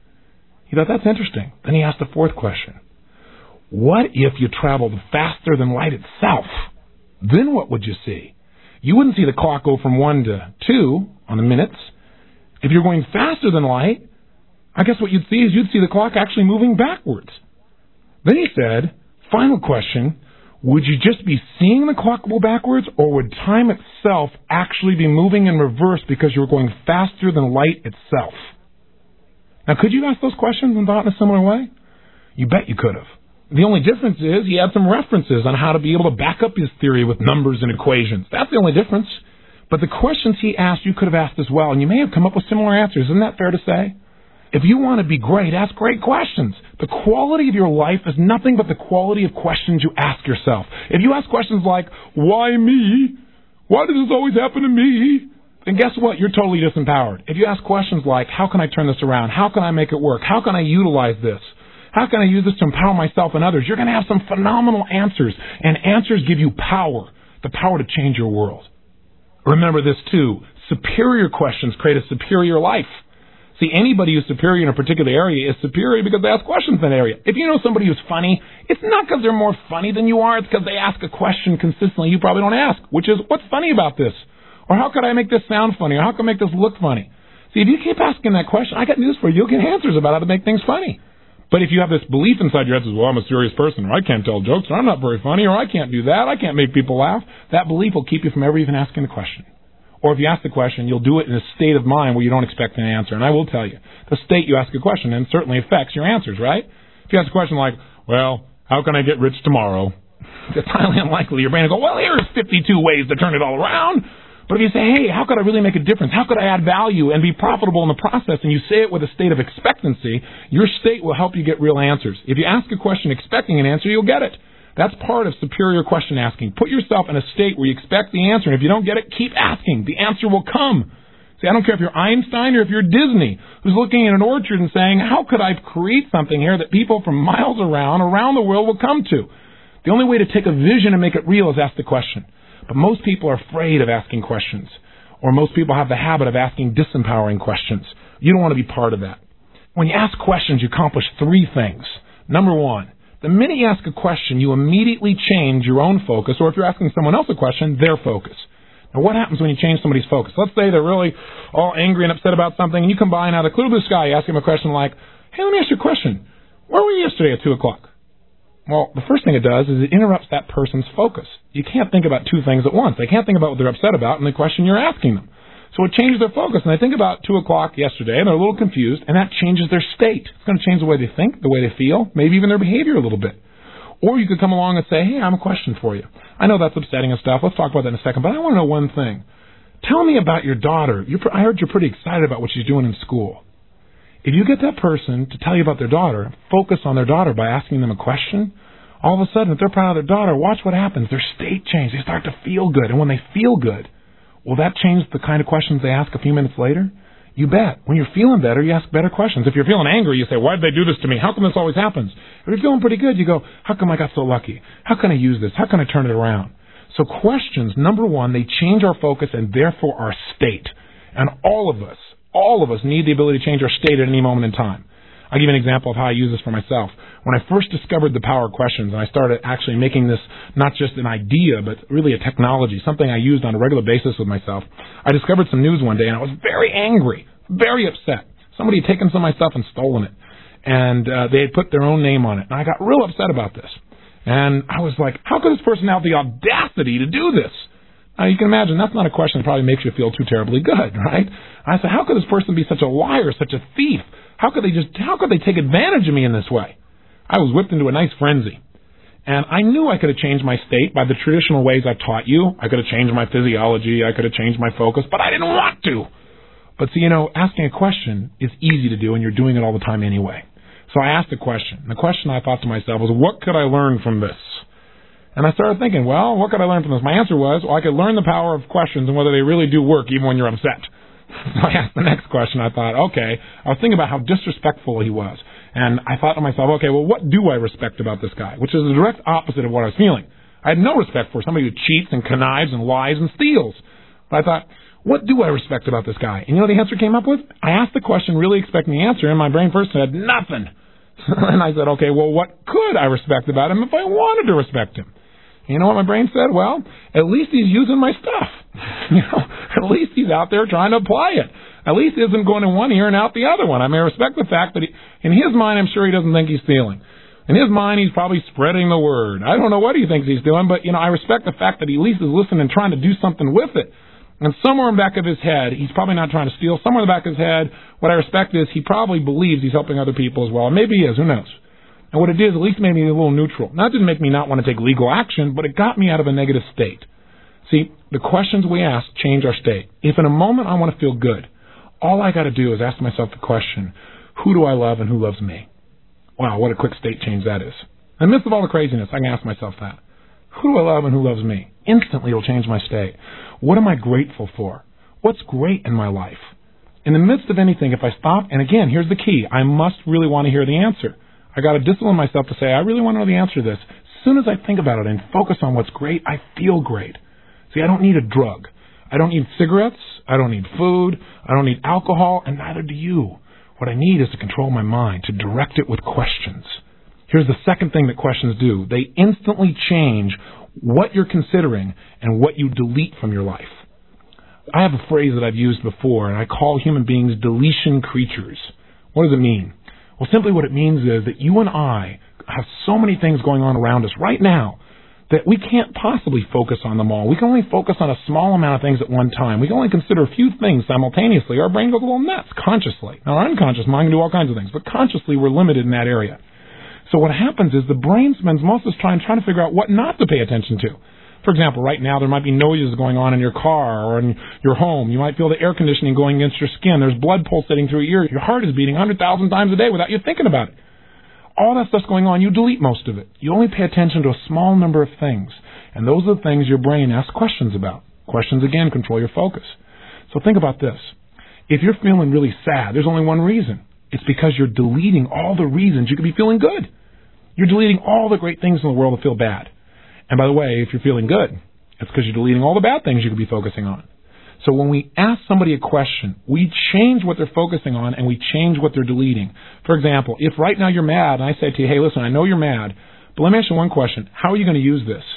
He thought, that's interesting. Then he asked the fourth question. What if you traveled faster than light itself? Then what would you see? You wouldn't see the clock go from 1 to 2 on the minutes. If you're going faster than light, I guess what you'd see is you'd see the clock actually moving backwards. Then he said, final question, would you just be seeing the clock go backwards, or would time itself actually be moving in reverse because you were going faster than light itself? Now, could you ask those questions and thought in a similar way? You bet you could have. The only difference is he had some references on how to be able to back up his theory with numbers and equations. That's the only difference. But the questions he asked, you could have asked as well, and you may have come up with similar answers. Isn't that fair to say? If you want to be great, ask great questions. The quality of your life is nothing but the quality of questions you ask yourself. If you ask questions like, why me? Why does this always happen to me? Then guess what? You're totally disempowered. If you ask questions like, how can I turn this around? How can I make it work? How can I utilize this? How can I use this to empower myself and others? You're going to have some phenomenal answers. And answers give you power, the power to change your world. Remember this too. Superior questions create a superior life. See, anybody who's superior in a particular area is superior because they ask questions in that area. If you know somebody who's funny, it's not because they're more funny than you are. It's because they ask a question consistently you probably don't ask, which is, what's funny about this? Or how could I make this sound funny? Or how can I make this look funny? See, if you keep asking that question, I got news for you. You'll get answers about how to make things funny. But if you have this belief inside your head that says, well, I'm a serious person, or I can't tell jokes, or I'm not very funny, or I can't do that, I can't make people laugh, that belief will keep you from ever even asking the question. Or if you ask the question, you'll do it in a state of mind where you don't expect an answer. And I will tell you, the state you ask a question in certainly affects your answers, right? If you ask a question like, well, how can I get rich tomorrow? It's highly unlikely your brain will go, well, here's 52 ways to turn it all around. But if you say, hey, how could I really make a difference? How could I add value and be profitable in the process? And you say it with a state of expectancy, your state will help you get real answers. If you ask a question expecting an answer, you'll get it. That's part of superior question asking. Put yourself in a state where you expect the answer, and if you don't get it, keep asking. The answer will come. See, I don't care if you're Einstein or if you're Disney, who's looking in an orchard and saying, how could I create something here that people from miles around the world will come to? The only way to take a vision and make it real is ask the question. But most people are afraid of asking questions, or most people have the habit of asking disempowering questions. You don't want to be part of that. When you ask questions, you accomplish three things. Number one, the minute you ask a question, you immediately change your own focus, or if you're asking someone else a question, their focus. Now, what happens when you change somebody's focus? Let's say they're really all angry and upset about something, and you come by and out of the clear blue sky, you ask them a question like, hey, let me ask you a question. Where were you yesterday at 2 o'clock? Well, the first thing it does is it interrupts that person's focus. You can't think about two things at once. They can't think about what they're upset about and the question you're asking them. So it changes their focus, and they think about 2 o'clock yesterday, and they're a little confused, and that changes their state. It's going to change the way they think, the way they feel, maybe even their behavior a little bit. Or you could come along and say, hey, I have a question for you. I know that's upsetting and stuff. Let's talk about that in a second, but I want to know one thing. Tell me about your daughter. I heard you're pretty excited about what she's doing in school. If you get that person to tell you about their daughter, focus on their daughter by asking them a question, all of a sudden, if they're proud of their daughter, watch what happens. Their state changes. They start to feel good. And when they feel good, will that change the kind of questions they ask a few minutes later? You bet. When you're feeling better, you ask better questions. If you're feeling angry, you say, why did they do this to me? How come this always happens? If you're feeling pretty good, you go, how come I got so lucky? How can I use this? How can I turn it around? So questions, number one, they change our focus and therefore our state. And all of us need the ability to change our state at any moment in time. I'll give you an example of how I use this for myself. When I first discovered the power of questions, and I started actually making this not just an idea, but really a technology, something I used on a regular basis with myself, I discovered some news one day, and I was very angry, very upset. Somebody had taken some of my stuff and stolen it, and they had put their own name on it, and I got real upset about this. And I was like, how could this person have the audacity to do this? Now, you can imagine that's not a question that probably makes you feel too terribly good, right? I said, how could this person be such a liar, such a thief? How could they take advantage of me in this way? I was whipped into a nice frenzy. And I knew I could have changed my state by the traditional ways I've taught you. I could have changed my physiology. I could have changed my focus, but I didn't want to. But see, asking a question is easy to do, and you're doing it all the time anyway. So I asked a question. And the question I thought to myself was, what could I learn from this? And I started thinking, well, what could I learn from this? My answer was, well, I could learn the power of questions and whether they really do work even when you're upset. So I asked the next question. I thought, okay, I was thinking about how disrespectful he was And I thought to myself, okay, well, what do I respect about this guy? Which is the direct opposite of what I was feeling. I had no respect for somebody who cheats and connives and lies and steals. But I thought, what do I respect about this guy? And you know what the answer came up with? I asked the question really expecting the answer, and my brain first said, nothing. And I said, okay, well, what could I respect about him if I wanted to respect him? And you know what my brain said? Well, at least he's using my stuff. At least he's out there trying to apply it. At least he isn't going in one ear and out the other one. I may respect the fact that in his mind, I'm sure he doesn't think he's stealing. In his mind, he's probably spreading the word. I don't know what he thinks he's doing, but, I respect the fact that he at least is listening and trying to do something with it. And somewhere in the back of his head, he's probably not trying to steal. Somewhere in the back of his head, what I respect is he probably believes he's helping other people as well. Maybe he is. Who knows? And what it did is at least made me a little neutral. Not didn't make me not want to take legal action, but it got me out of a negative state. See, the questions we ask change our state. If in a moment I want to feel good, all I got to do is ask myself the question, who do I love and who loves me? Wow, what a quick state change that is. In the midst of all the craziness, I can ask myself that. Who do I love and who loves me? Instantly it'll change my state. What am I grateful for? What's great in my life? In the midst of anything, if I stop, and again, here's the key, I must really want to hear the answer. I got to discipline myself to say, I really want to know the answer to this. As soon as I think about it and focus on what's great, I feel great. See, I don't need a drug. I don't need cigarettes. I don't need food. I don't need alcohol, and neither do you. What I need is to control my mind, to direct it with questions. Here's the second thing that questions do. They instantly change what you're considering and what you delete from your life. I have a phrase that I've used before, and I call human beings deletion creatures. What does it mean? Well, simply what it means is that you and I have so many things going on around us right now that we can't possibly focus on them all. We can only focus on a small amount of things at one time. We can only consider a few things simultaneously. Our brain goes a little nuts consciously. Now, our unconscious mind can do all kinds of things, but consciously we're limited in that area. So what happens is the brain spends most of its time trying to figure out what not to pay attention to. For example, right now there might be noises going on in your car or in your home. You might feel the air conditioning going against your skin. There's blood pulsating through your ear. Your heart is beating 100,000 times a day without you thinking about it. All that stuff's going on, you delete most of it. You only pay attention to a small number of things. And those are the things your brain asks questions about. Questions, again, control your focus. So think about this. If you're feeling really sad, there's only one reason. It's because you're deleting all the reasons you could be feeling good. You're deleting all the great things in the world that feel bad. And by the way, if you're feeling good, it's because you're deleting all the bad things you could be focusing on. So when we ask somebody a question, we change what they're focusing on and we change what they're deleting. For example, if right now you're mad and I say to you, hey, listen, I know you're mad, but let me ask you one question. How are you going to use this?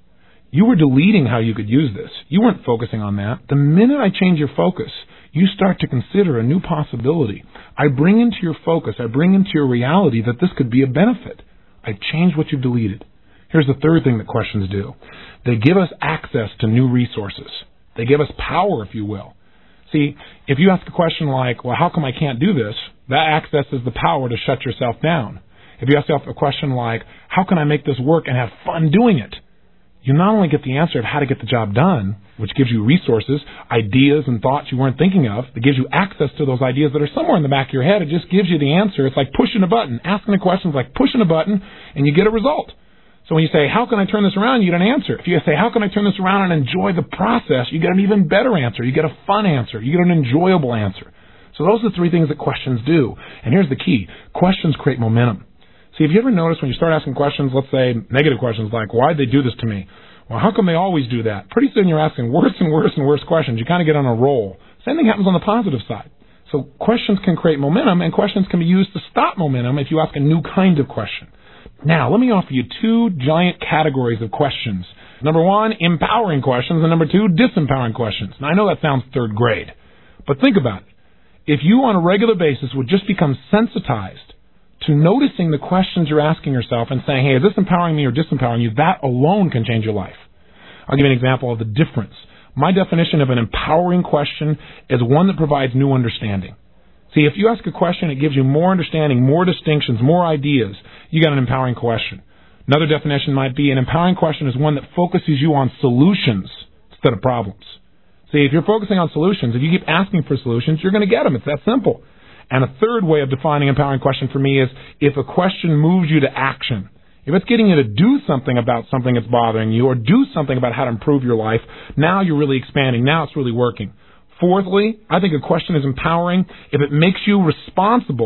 You were deleting how you could use this. You weren't focusing on that. The minute I change your focus, you start to consider a new possibility. I bring into your focus, I bring into your reality that this could be a benefit. I've changed what you've deleted. Here's the third thing that questions do. They give us access to new resources. They give us power, if you will. See, if you ask a question like, well, how come I can't do this? That accesses the power to shut yourself down. If you ask yourself a question like, how can I make this work and have fun doing it? You not only get the answer of how to get the job done, which gives you resources, ideas, and thoughts you weren't thinking of. It gives you access to those ideas that are somewhere in the back of your head. It just gives you the answer. It's like pushing a button. Asking a question is like pushing a button, and you get a result. So when you say, how can I turn this around, you get an answer. If you say, how can I turn this around and enjoy the process, you get an even better answer. You get a fun answer. You get an enjoyable answer. So those are the three things that questions do. And here's the key. Questions create momentum. See, have you ever noticed when you start asking questions, let's say negative questions like, why'd they do this to me? Well, how come they always do that? Pretty soon you're asking worse and worse and worse questions. You kind of get on a roll. Same thing happens on the positive side. So questions can create momentum, and questions can be used to stop momentum if you ask a new kind of question. Now, let me offer you two giant categories of questions. Number one, empowering questions, and number two, disempowering questions. Now, I know that sounds third grade, but think about it. If you on a regular basis would just become sensitized to noticing the questions you're asking yourself and saying, hey, is this empowering me or disempowering you, that alone can change your life. I'll give you an example of the difference. My definition of an empowering question is one that provides new understanding. See, if you ask a question, it gives you more understanding, more distinctions, more ideas. You got an empowering question. Another definition might be an empowering question is one that focuses you on solutions instead of problems. See, if you're focusing on solutions, if you keep asking for solutions, you're going to get them. It's that simple. And a third way of defining empowering question for me is if a question moves you to action. If it's getting you to do something about something that's bothering you or do something about how to improve your life, now you're really expanding. Now it's really working. Fourthly, I think a question is empowering if it makes you responsible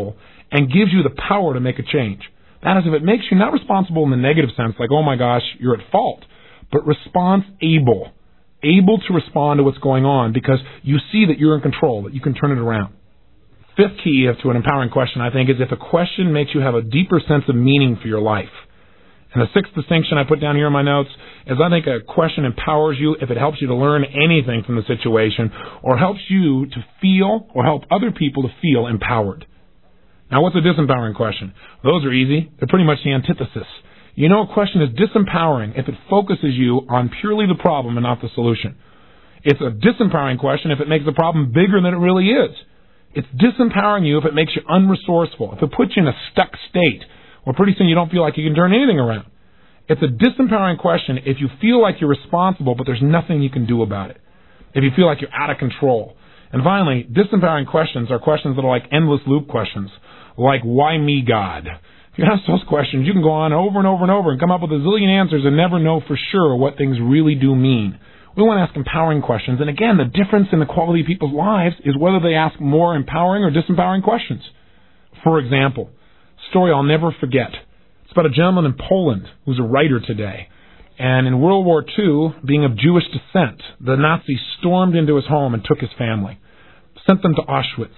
and gives you the power to make a change. That is, if it makes you not responsible in the negative sense, like, oh my gosh, you're at fault, but response-able. Able to respond to what's going on because you see that you're in control, that you can turn it around. Fifth key to an empowering question, I think, is if a question makes you have a deeper sense of meaning for your life. And the sixth distinction I put down here in my notes is I think a question empowers you if it helps you to learn anything from the situation or helps you to feel or help other people to feel empowered. Now, what's a disempowering question? Those are easy. They're pretty much the antithesis. You know, a question is disempowering if it focuses you on purely the problem and not the solution. It's a disempowering question if it makes the problem bigger than it really is. It's disempowering you if it makes you unresourceful, if it puts you in a stuck state, where pretty soon you don't feel like you can turn anything around. It's a disempowering question if you feel like you're responsible, but there's nothing you can do about it. If you feel like you're out of control. And finally, disempowering questions are questions that are like endless loop questions, like, why me, God? If you ask those questions, you can go on over and over and over and come up with a zillion answers and never know for sure what things really do mean. We want to ask empowering questions. And again, the difference in the quality of people's lives is whether they ask more empowering or disempowering questions. For example, a story I'll never forget. It's about a gentleman in Poland who's a writer today. And in World War II, being of Jewish descent, the Nazis stormed into his home and took his family, sent them to Auschwitz.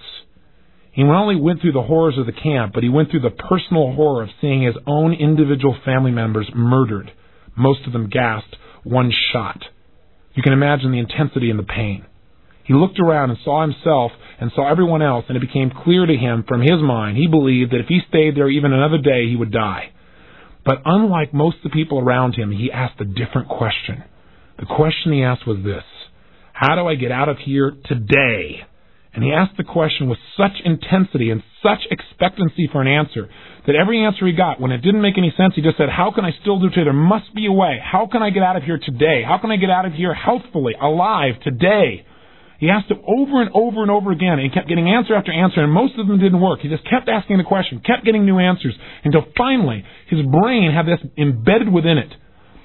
He not only went through the horrors of the camp, but he went through the personal horror of seeing his own individual family members murdered, most of them gassed, one shot. You can imagine the intensity and the pain. He looked around and saw himself and saw everyone else, and it became clear to him from his mind, he believed that if he stayed there even another day, he would die. But unlike most of the people around him, he asked a different question. The question he asked was this: how do I get out of here today? And he asked the question with such intensity and such expectancy for an answer that every answer he got, when it didn't make any sense, he just said, how can I still do today? There must be a way. How can I get out of here today? How can I get out of here healthfully, alive, today? He asked it over and over and over again, and he kept getting answer after answer, and most of them didn't work. He just kept asking the question, kept getting new answers, until finally his brain had this embedded within it.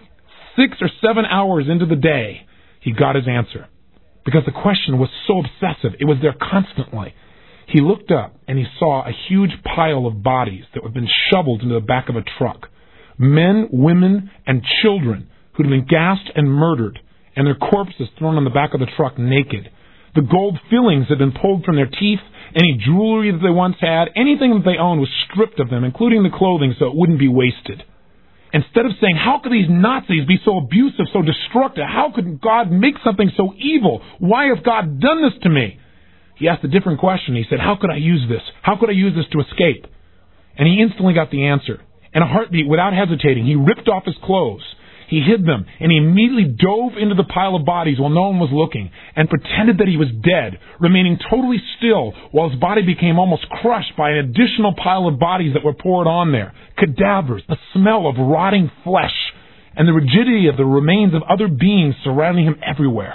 6 or 7 hours into the day, he got his answer. Because the question was so obsessive. It was there constantly. He looked up and he saw a huge pile of bodies that had been shoveled into the back of a truck. Men, women, and children who'd been gassed and murdered, and their corpses thrown on the back of the truck naked. The gold fillings had been pulled from their teeth. Any jewelry that they once had, anything that they owned was stripped of them, including the clothing, so it wouldn't be wasted. Instead of saying, how could these Nazis be so abusive, so destructive? How could God make something so evil? Why has God done this to me? He asked a different question. He said, how could I use this? How could I use this to escape? And he instantly got the answer. In a heartbeat, without hesitating, he ripped off his clothes. He hid them, and he immediately dove into the pile of bodies while no one was looking, and pretended that he was dead, remaining totally still while his body became almost crushed by an additional pile of bodies that were poured on there. Cadavers, the smell of rotting flesh, and the rigidity of the remains of other beings surrounding him everywhere.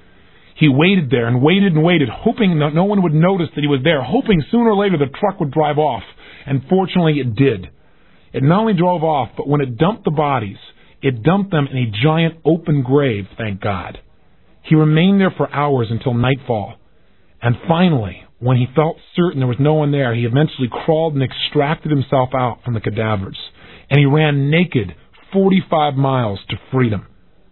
He waited there and waited, hoping that no one would notice that he was there, hoping sooner or later the truck would drive off. And fortunately it did. It not only drove off, but when it dumped the bodies, it dumped them in a giant open grave, thank God. He remained there for hours until nightfall. And finally, when he felt certain there was no one there, he eventually crawled and extracted himself out from the cadavers. And he ran naked 45 miles to freedom.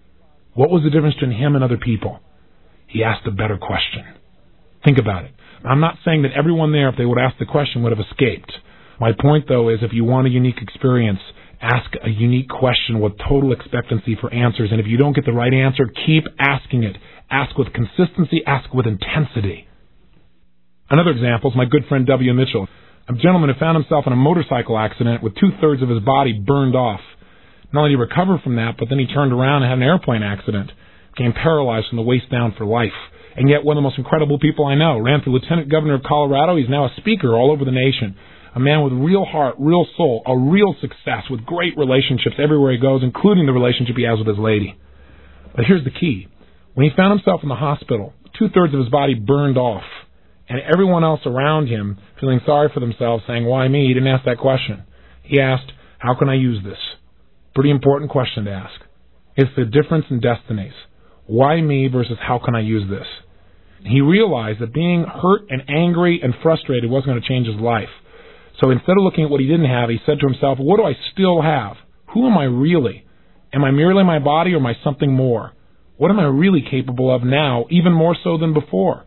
What was the difference between him and other people? He asked a better question. Think about it. I'm not saying that everyone there, if they would ask the question, would have escaped. My point, though, is if you want a unique experience, ask a unique question with total expectancy for answers. And if you don't get the right answer, keep asking it. Ask with consistency. Ask with intensity. Another example is my good friend W. Mitchell, a gentleman who found himself in a motorcycle accident with 2/3 of his body burned off. Not only did he recover from that, but then he turned around and had an airplane accident, became paralyzed from the waist down for life. And yet one of the most incredible people I know, ran for Lieutenant Governor of Colorado. He's now a speaker all over the nation. A man with real heart, real soul, a real success with great relationships everywhere he goes, including the relationship he has with his lady. But here's the key. When he found himself in the hospital, 2/3 of his body burned off, and everyone else around him feeling sorry for themselves, saying, why me? He didn't ask that question. He asked, how can I use this? Pretty important question to ask. It's the difference in destinies. Why me versus how can I use this? He realized that being hurt and angry and frustrated wasn't going to change his life. So instead of looking at what he didn't have, he said to himself, what do I still have? Who am I really? Am I merely my body or am I something more? What am I really capable of now, even more so than before?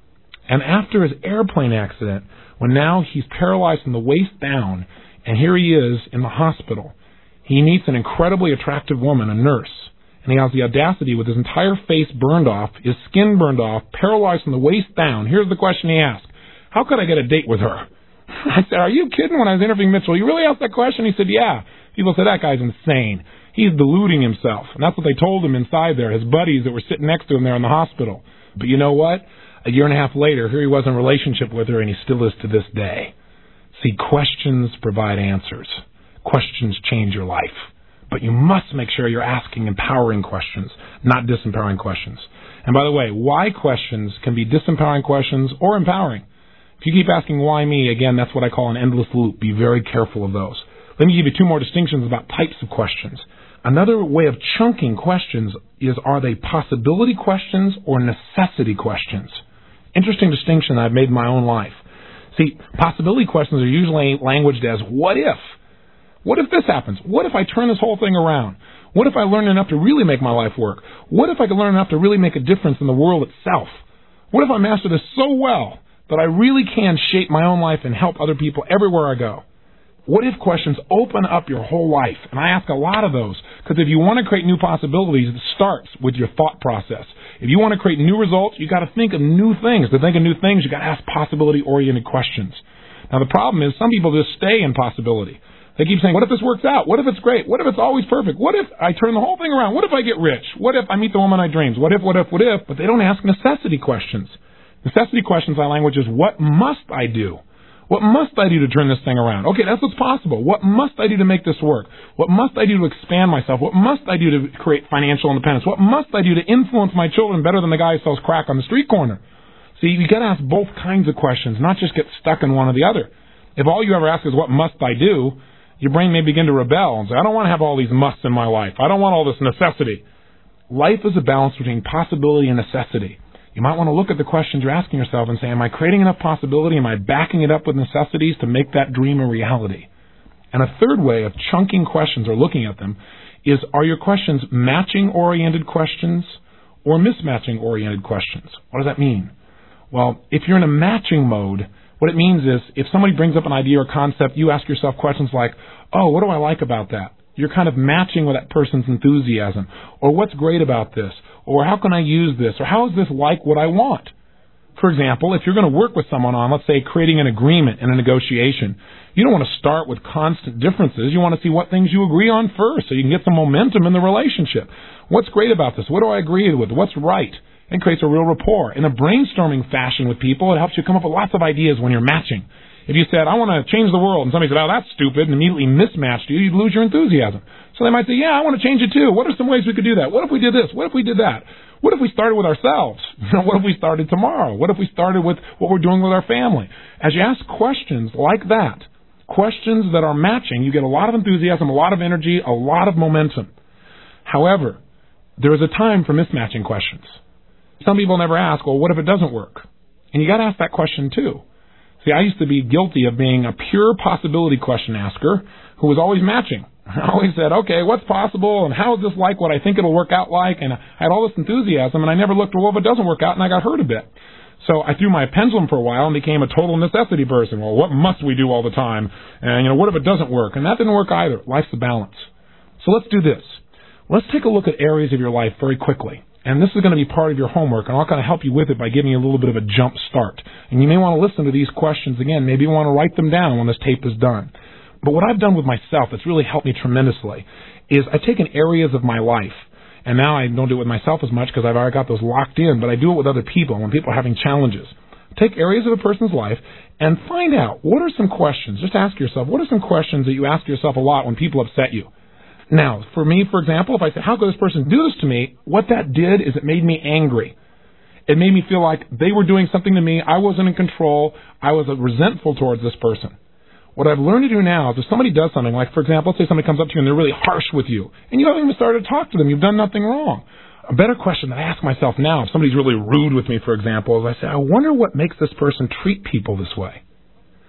And after his airplane accident, when now he's paralyzed from the waist down, and here he is in the hospital, he meets an incredibly attractive woman, a nurse, and he has the audacity with his entire face burned off, his skin burned off, paralyzed from the waist down. Here's the question he asked. How could I get a date with her? I said, are you kidding? When I was interviewing Mitchell, you really asked that question? He said, yeah. People said, that guy's insane. He's deluding himself. And that's what they told him inside there, his buddies that were sitting next to him there in the hospital. But you know what? A year and a half later, here he was in a relationship with her, and he still is to this day. See, questions provide answers. Questions change your life. But you must make sure you're asking empowering questions, not disempowering questions. And by the way, why questions can be disempowering questions or empowering. If you keep asking why me, again, that's what I call an endless loop. Be very careful of those. Let me give you two more distinctions about types of questions. Another way of chunking questions is, are they possibility questions or necessity questions? Interesting distinction I've made in my own life. See, possibility questions are usually languaged as, what if? What if this happens? What if I turn this whole thing around? What if I learn enough to really make my life work? What if I can learn enough to really make a difference in the world itself? What if I master this so well that I really can shape my own life and help other people everywhere I go? What if questions open up your whole life? And I ask a lot of those, because if you want to create new possibilities, it starts with your thought process. If you want to create new results, you got to think of new things. To think of new things, you got to ask possibility-oriented questions. Now the problem is some people just stay in possibility. They keep saying, what if this works out? What if it's great? What if it's always perfect? What if I turn the whole thing around? What if I get rich? What if I meet the woman I dreams? What if? But they don't ask necessity questions. Necessity questions, my language is, what must I do? What must I do to turn this thing around? Okay, that's what's possible. What must I do to make this work? What must I do to expand myself? What must I do to create financial independence? What must I do to influence my children better than the guy who sells crack on the street corner? See, you got to ask both kinds of questions, not just get stuck in one or the other. If all you ever ask is, what must I do? Your brain may begin to rebel and say, I don't want to have all these musts in my life. I don't want all this necessity. Life is a balance between possibility and necessity. You might want to look at the questions you're asking yourself and say, am I creating enough possibility? Am I backing it up with necessities to make that dream a reality? And a third way of chunking questions or looking at them is, are your questions matching-oriented questions or mismatching-oriented questions? What does that mean? Well, if you're in a matching mode, what it means is if somebody brings up an idea or concept, you ask yourself questions like, oh, what do I like about that? You're kind of matching with that person's enthusiasm. Or what's great about this? Or how can I use this? Or how is this like what I want? For example, if you're going to work with someone on, let's say, creating an agreement in a negotiation, you don't want to start with constant differences. You want to see what things you agree on first so you can get some momentum in the relationship. What's great about this? What do I agree with? What's right? It creates a real rapport. In a brainstorming fashion with people, it helps you come up with lots of ideas when you're matching. If you said, I want to change the world, and somebody said, oh, that's stupid, and immediately mismatched you, you'd lose your enthusiasm. So they might say, yeah, I want to change it too. What are some ways we could do that? What if we did this? What if we did that? What if we started with ourselves? What if we started tomorrow? What if we started with what we're doing with our family? As you ask questions like that, questions that are matching, you get a lot of enthusiasm, a lot of energy, a lot of momentum. However, there is a time for mismatching questions. Some people never ask, well, what if it doesn't work? And you got to ask that question too. See, I used to be guilty of being a pure possibility question asker who was always matching. I always said, okay, what's possible, and how is this like what I think it'll work out like? And I had all this enthusiasm, and I never looked, well, if it doesn't work out, and I got hurt a bit. So I threw my pendulum for a while and became a total necessity person. Well, what must we do all the time? And, what if it doesn't work? And that didn't work either. Life's a balance. So let's do this. Let's take a look at areas of your life very quickly. And this is going to be part of your homework, and I'll kind of help you with it by giving you a little bit of a jump start. And you may want to listen to these questions again. Maybe you want to write them down when this tape is done. But what I've done with myself that's really helped me tremendously is I've taken areas of my life, and now I don't do it with myself as much because I've already got those locked in, but I do it with other people when people are having challenges. Take areas of a person's life and find out, what are some questions? Just ask yourself, what are some questions that you ask yourself a lot when people upset you? Now, for me, for example, if I say, how could this person do this to me? What that did is it made me angry. It made me feel like they were doing something to me. I wasn't in control. I was resentful towards this person. What I've learned to do now is if somebody does something, like, for example, let's say somebody comes up to you and they're really harsh with you, and you haven't even started to talk to them. You've done nothing wrong. A better question that I ask myself now, if somebody's really rude with me, for example, is I say, I wonder what makes this person treat people this way.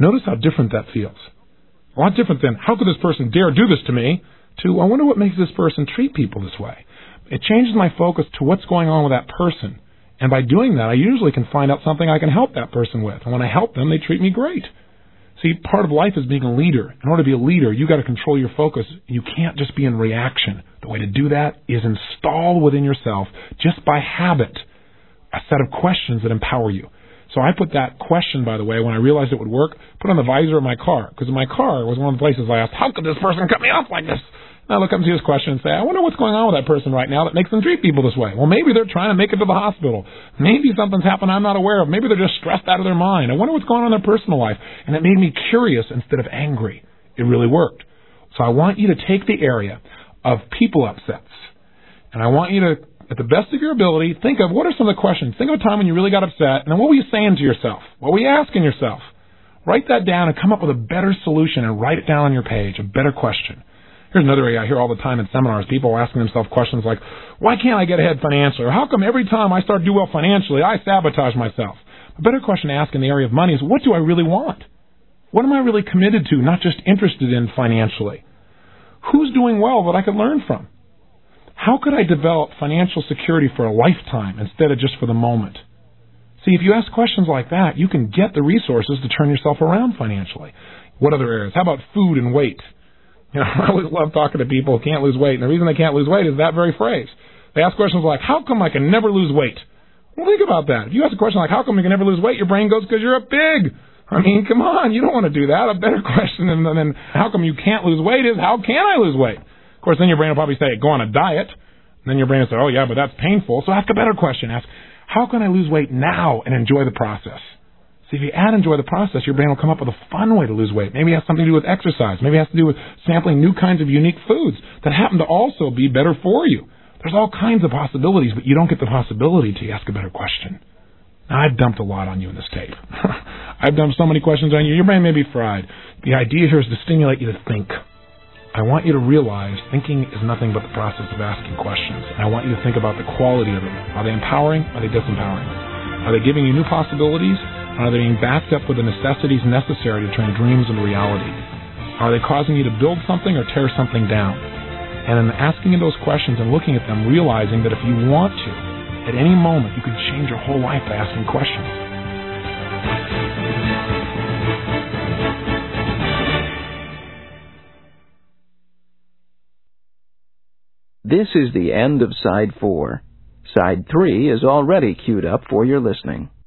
Notice how different that feels. A lot different than, how could this person dare do this to me, to, I wonder what makes this person treat people this way. It changes my focus to what's going on with that person. And by doing that, I usually can find out something I can help that person with. And when I help them, they treat me great. See, part of life is being a leader. In order to be a leader, you've got to control your focus. You can't just be in reaction. The way to do that is install within yourself, just by habit, a set of questions that empower you. So I put that question, by the way, when I realized it would work, put on the visor of my car. Because in my car was one of the places I asked, how could this person cut me off like this? And I look up and see this question and say, I wonder what's going on with that person right now that makes them treat people this way. Well, maybe they're trying to make it to the hospital. Maybe something's happened I'm not aware of. Maybe they're just stressed out of their mind. I wonder what's going on in their personal life. And it made me curious instead of angry. It really worked. So I want you to take the area of people upsets. And I want you to, at the best of your ability, think of what are some of the questions. Think of a time when you really got upset, and then what were you saying to yourself? What were you asking yourself? Write that down and come up with a better solution and write it down on your page, a better question. Here's another area I hear all the time in seminars. People are asking themselves questions like, why can't I get ahead financially? Or how come every time I start to do well financially, I sabotage myself? A better question to ask in the area of money is, what do I really want? What am I really committed to, not just interested in financially? Who's doing well that I could learn from? How could I develop financial security for a lifetime instead of just for the moment? See, if you ask questions like that, you can get the resources to turn yourself around financially. What other areas? How about food and weight? You know, I always love talking to people who can't lose weight, and the reason they can't lose weight is that very phrase. They ask questions like, how come I can never lose weight? Well, think about that. If you ask a question like, how come you can never lose weight, your brain goes, because you're a pig. I mean, come on, you don't want to do that. A better question than how come you can't lose weight is, how can I lose weight? Of course, then your brain will probably say, go on a diet. And then your brain will say, oh, yeah, but that's painful. So ask a better question. Ask, how can I lose weight now and enjoy the process? See, if you add enjoy the process, your brain will come up with a fun way to lose weight. Maybe it has something to do with exercise. Maybe it has to do with sampling new kinds of unique foods that happen to also be better for you. There's all kinds of possibilities, but you don't get the possibility till you ask a better question. Now, I've dumped a lot on you in this tape. I've dumped so many questions on you. Your brain may be fried. The idea here is to stimulate you to think. I want you to realize thinking is nothing but the process of asking questions. And I want you to think about the quality of it. Are they empowering? Are they disempowering? Are they giving you new possibilities? Are they being backed up with the necessities necessary to turn dreams into reality? Are they causing you to build something or tear something down? And in asking those questions and looking at them, realizing that if you want to, at any moment, you can change your whole life by asking questions. This is the end of Side 4. Side 3 is already queued up for your listening.